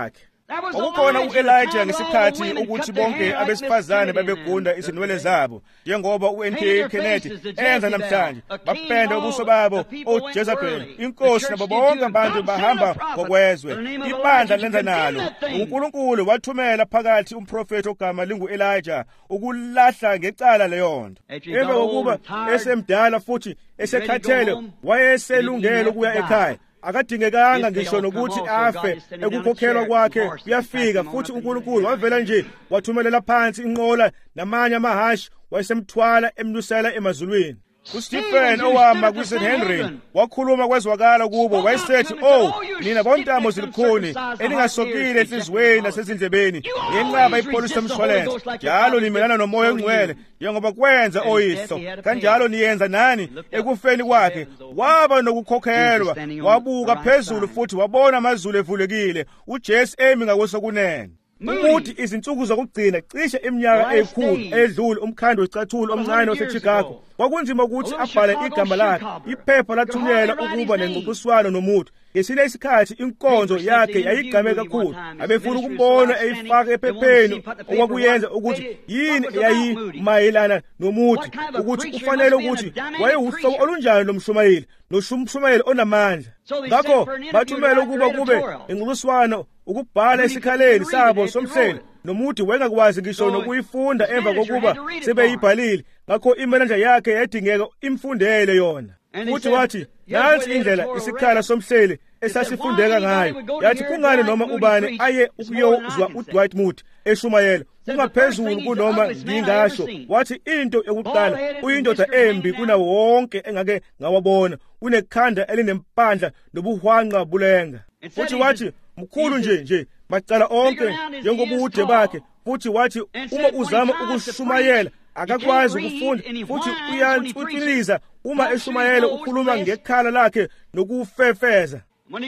Kwakukhona u-Elijah ngesikhathi ukuthi bonke abesifazane babegunda izinwele zabo njengoba u-N K A Kennedy enza namhlanje, bapenda ubuso babo oJezebel. Inkosi nabo bonke abantu bahamba ngokwezwe, ibandla lenza nalo. uNkulunkulu wathumela phakathi umprofeti ogama lingu-Elijah ukulahla ngecala leyonto. Emva kokuba esemdala futhi esekhathele, wayeselungele ukuya ekhaya. Akadingekanga ngisho nokuthi afe, ekukhokhelwa kwakhe kuyafika. Futhi uNkulunkulu wavela nje wathumelela phansi inqola namanye amahashi, wayesemthwala emnusela emazulwini. uStephen owama kuSaint Henry wakhuluma kwezwakala kubo, wayesethi, "Oh, nina bontamo zilikhuni eningasokile enhliziyweni nasezindlebeni ngenqaba ipolisi yomshwalense, njalo nimelana nomoya ongcwele njengoba kwenza oyihlo, kanjalo niyenza nani ekufeni kwakhe. Waba nokukhokhelwa, wabuka phezulu futhi wabona amazulu evulekile, uJesu emi ngakwesokunene." Umuthi izinsuku zokugcina cishe iminyaka eyikhulu edlule, umkhandi wesicathulo omncane waseChicago kwakunzima ukuthi abhale igama lakhe. Iphepha lathunyelwa ukuba nengxoxiswano nomuthi. Ngesinye isikhathi inkonzo yakhe yayigame kakhulu, abefuna ukumbona eyifaka ephepheni, okwakuyenza ukuthi yini yayimayelana nomuthi, ukuthi ufanele ukuthi wayewuhlobo olunjani lomshumayeli, nomshumayeli onamandla. Ngakho bathumela ukuba kube ingxoxiswano ukubhala esikhaleni sabo somhlelo, nomuthi wengakwazi ngisho nokuyifunda emva kokuba sebeyibhalile. Ngakho imenenja yakhe yadingeka imfundele yona. Futhi wathi, nansi indlela isikhala somhleli esasifundeka ngayo. Yathi kungani noma ubani aye ukuyozwa uDwight Moody eshumayela, kungaphezulu kunoma ngingasho. Wathi into yokuqala, uyindoda embi kunawo wonke engake ngawabona, unekhanda elinempandla nobuhwanqa bulenga. Futhi wathi mkhulu nje nje macala onke njengobude bakhe. Futhi wathi uma uzama ukushumayela akakwazi ukufunda, futhi uyantshutshuliza uma eshumayela ukhuluma ngekhala lakhe nokufefeza.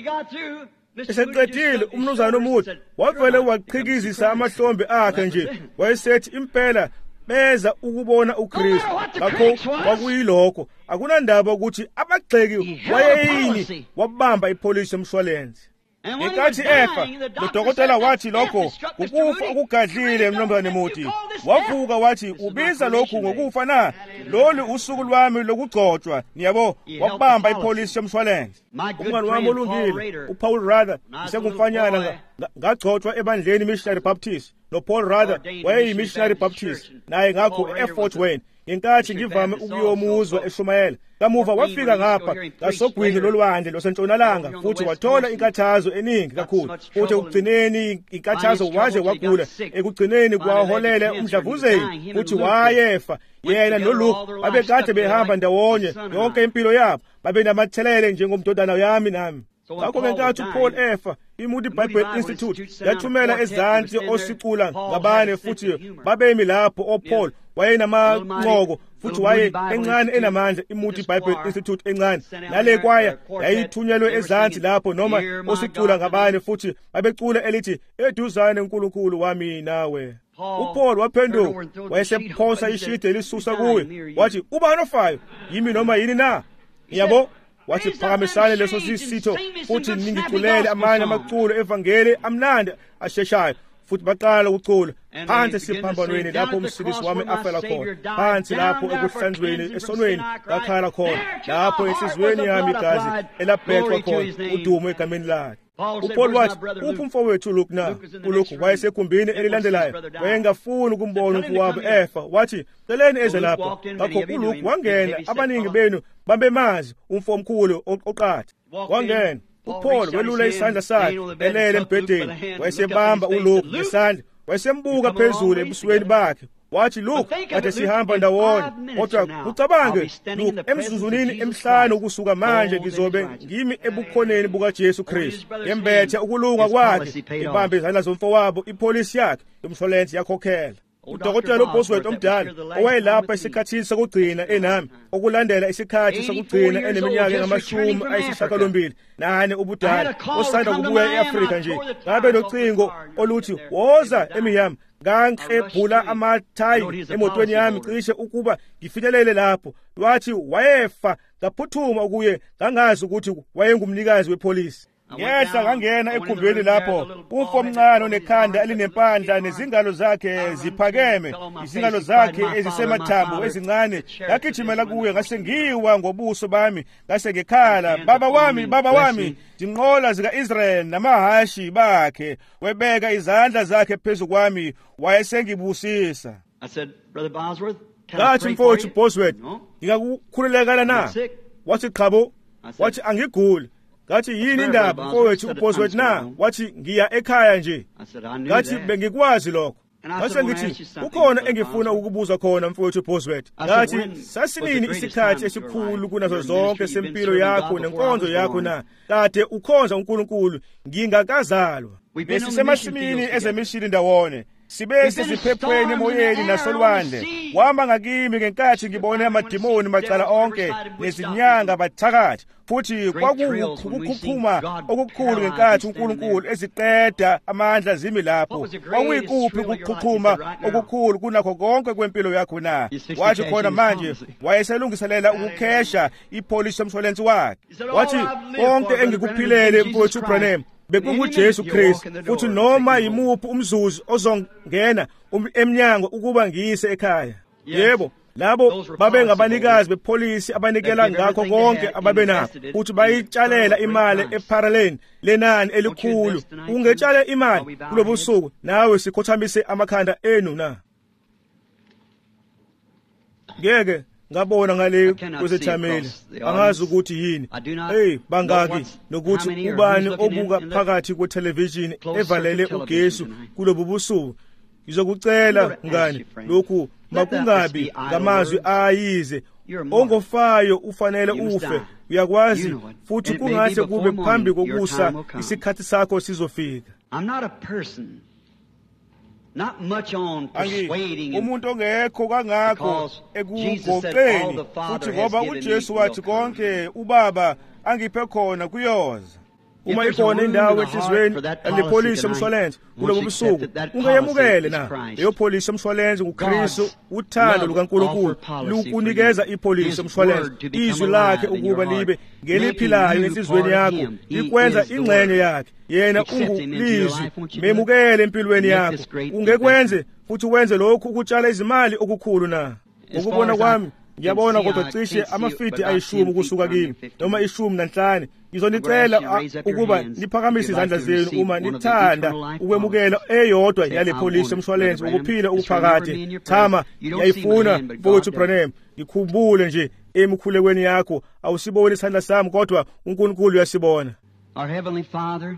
Eseqedile umnumzana omude wavele waqhikizisa amahlombe akhe nje, wayesethi impela beza ukubona uKristu. Ngakho kwakuyilokho, akunandaba ukuthi abagxeki wayeyini wabamba ipolisi yomshwalense. Ngenkathi efa, udokotela wathi lokho ukufa okugadlile mnumzane Moody. Wavuka wathi, ubiza lokhu ngokufa na? Lolu usuku lwami lokugcotshwa, niyabo, wabamba ipolisi yomshwalense. Umngane wami olungile uPaul Rather isekumfanyana ngagcotshwa ebandleni Missionary Baptist, noPaul Rather wayeyimissionary Baptist naye ngakho eFort Wayne. Ngenkathi ngivame ukuyomuzwa eshumayela, kamuva wafika ngapha ngasogwini lolwandle losentshonalanga, futhi wathola inkathazo eningi kakhulu. Futhi ekugcineni inkathazo waze wagula, ekugcineni kwaholela umdlavuzeli, futhi wayefa. Yena noLuke babekade behamba ndawonye yonke impilo yabo, babenamathelele njengomdodana yami nami. Ngakho ngenkathi uPaul efa, iMoody Bible Institute yathumela ezansi osicula ngabane, futhi babemi lapho oPaul wayenamanqoko futhi waye encane enamandla. iMoody Bible Institute encane nale kwaya yayithunyelwe ezansi lapho, noma osicula ngabane, futhi babecula elithi eduzane uNkulunkulu wami nawe. uPaul waphenduka, wayesephosa ishide elisusa kuye, wathi, ubani ofayo, yimi noma yini na? Yabo, wathi phakamisane leso sisitho futhi ningiculele amanye amaculo evangeli amnandi asheshayo. Futhi baqala ukucula phansi siphambanweni lapho umsindisi wami afela khona, phansi lapho ekuhlanzweni esonweni ngakhala khona, lapho enhliziyweni yami igazi elabhexwa khona udumo egameni lakhe. uPaul wathi, uphi umfowethu uLuke na? uLuke wayesekhumbini elilandelayo, wayengafuni ukumbona umfowabo efa. Wathi, celeni eze lapha. Ngakho uLuke wangena, abaningi benu babemazi umfowomkhulu oqatha. Wangena, uPaul welula isandla sakhe elele embhedeni, wayesebamba uLuke ngesandla, wayesembuka phezulu ebusweni bakhe. Wathi, Luke, kade sihamba ndawonye, kodwa ucabange, Luke, emzuzunini emhlanu ukusuka manje ngizobe ngimi ebukhoneni bukaJesu Kristu, ngembethe ukulunga kwakhe, ibambe izandla zomfowabo, ipolisi yakhe yomshwalense yakhokhela. Udokotela uBosworth omdala owayelapha esikhathini sokugcina enami, okulandela isikhathi sokugcina eneminyaka engamashumi ayisishiyagalombili nane ubudala, osanda kubuya eAfrika nje, ngabe nocingo oluthi woza emiyami. Ngangihebhula amathayi emotweni yami cishe ukuba ngifinyelele lapho. Wathi wayefa, ngaphuthuma kuye, ngangazi ukuthi wayengumnikazi wepolisi. ngehla ngangena ekhumbini lapho umfo omncane onekhanda elinempandla nezingalo zakhe ziphakeme, izingalo zakhe ezisemathambo ezincane. Ngagijimela kuye ngase ngiwa ngobuso bami ngase ngekhala, baba wami, baba wami, zinqola zika-Israyeli namahashi bakhe. Webeka izandla zakhe phezu kwami, wayesengibusisa. Ngathi mfowethu Bosworth, ngingakukhululekela na? Wathi qhabo. Wathi angiguli. Ngathi yini indaba mfowethu uBosworth na? Wathi ngiya ekhaya nje. Ngathi bengikwazi lokho. Ngase ngithi ukhona engifuna ukubuza khona mfowethu Bosworth. Ngathi sasinini isikhathi esikhulu kunazo zonke sempilo yakho nenkonzo yakho na? Kade ukhonza uNkulunkulu ngingakazalwa. Besisemasimini ezemishini ndawone. Sibe sesiphephweni emoyeni nasolwandle. Wama ngakimi ngenkathi ngibone amadimoni macala onke nezinyanga bathakathi. Futhi kwakukukhuphuma okukhulu ngenkathi uNkulunkulu eziqeda amandla zimi lapho. Kwakuyikuphi ukukhuphuma okukhulu kunakho konke kwempilo yakho na? Wathi khona manje wayeselungiselela ukukhesha ipolisi yomshwalensi wakhe. Wathi konke engikuphilele mfowethu Branham bekunguJesu Kristu, futhi noma yimuphi umzuzu ozongena emnyango ukuba ngiyise ekhaya. Yebo, labo babengabanikazi bepolisi abanikela ngakho konke ababenakho, futhi bayitshalela imali eParalene lenani elikhulu. Ungetshale imali kulobu busuku nawe sikhothamise amakhanda enu na? Ngeke ngabona ngale kwezethameli, angazi ukuthi yini. Hey bangaki nokuthi ubani obuka phakathi kwethelevishini evalele uGesu kulobu busuku. Ngizokucela ngani lokhu makungabi ngamazwi ayize. Ongofayo ufanele ufe, uyakwazi, futhi kungase kube phambi kokusa isikhathi sakho sizofika. I'm not a person. Not much on persuading umuntu ongekho kangakho ekugoqeni, futhi ngoba uJesu wathi konke ubaba angiphe khona kuyoza. Uma ikhona indawo enhlizweni lepolisi yomshwalense kulobu busuku, ungayemukele na leyo polisi yomshwalense nguKristu. Uthando lukaNkulunkulu lukunikeza ipolisi yomshwalense izwi lakhe ukuba libe ngeliphilayo enhlizweni yakho, likwenza ingxenye yakhe. Yena ungulizwi, memukele empilweni yakho. Ungekwenze futhi wenze lokhu ukutshala izimali okukhulu na? Ukubona kwami ngiyabona kodwa cishe amafidi ayishumi kusuka kimi noma ishumi nanhlanu. Ngizonicela ukuba niphakamise izandla zenu uma nithanda ukwemukela eyodwa yale polisi yomshwalense ukuphila ukuphakade. Thama yayifuna mfowethu Branham, ngikhumbule nje emikhulekweni yakho. Awusiboni isandla sami kodwa uNkulunkulu uyasibona. Our Heavenly Father,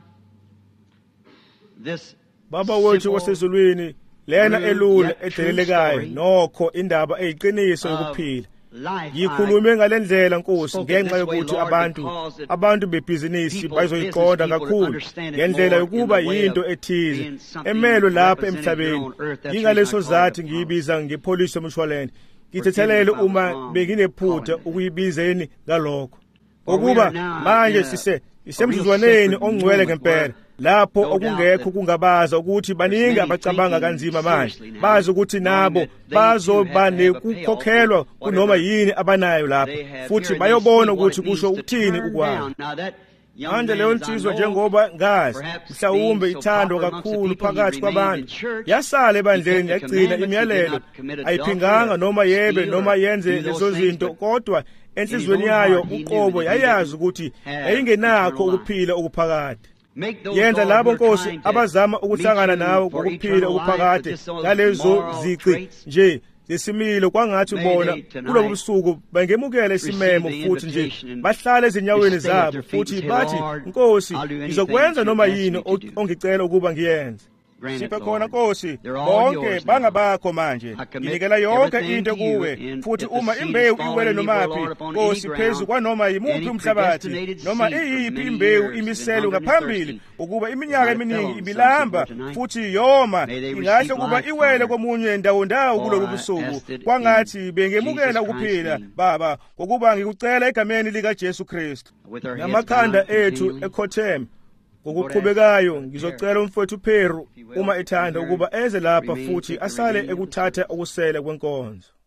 this Baba wethu wasezulwini, lena elula edelelekayo nokho indaba eyiqiniso yokuphila. Yikhulume ngalendlela Nkosi ngenxa yokuthi abantu abantu bebhizinisi bazoyiqonda kakhulu ngendlela yokuba yinto ethize emelo lapha emhlabeni. Ingaleso zathi ngiyibiza ngepolisi yomshwalense. Ngithethelele uma benginephutha ukuyibizeni ngalokho. Ukuba manje sise isemzuzwaneni ongcwele ngempela, lapho okungekho kungabaza ukuthi baningi abacabanga kanzima manje, bazi ukuthi nabo bazoba nekukhokhelwa kunoma yini abanayo lapho, futhi bayobona ukuthi kusho ukuthini ukwayo. Manje leyo nsizwa njengoba ngazi mhlawumbe ithandwa kakhulu phakathi kwabantu, yasala ebandleni yagcina imiyalelo, ayiphinganga noma yebe noma yenze lezo zinto, kodwa enhlizweni yayo uqobo yayazi ukuthi ayingenakho ukuphila okuphakade. Yenza labo Nkosi abazama ukuhlangana nawe ngokuphila okuphakade ngalezo zici nje zesimilo kwangathi bona kulobu busuku bangemukela isimemo, futhi nje bahlale ezinyaweni zabo, futhi bathi Nkosi ngizokwenza noma yini ongicela ukuba ngiyenze. Siphe khona Nkosi bonke bangabakho manje. Nginikela yonke into kuwe, futhi uma imbewu iwele nomaphi Nkosi phezu kwanoma yimuphi umhlabathi noma iyiphi imbewu imiselo ngaphambili ukuba iminyaka eminingi ibilamba futhi yoma, ingahle kuba iwele komunye ndawo ndawo kulobu busuku, kwangathi bengemukela ukuphila Baba, ngokuba ngikucela egameni lika Jesu Kristu. Namakhanda ethu ekhotheme ngokuqhubekayo ngizocela umfowethu Peru uma ethanda ukuba eze lapha futhi asale ekuthatha okusele kwenkonzo.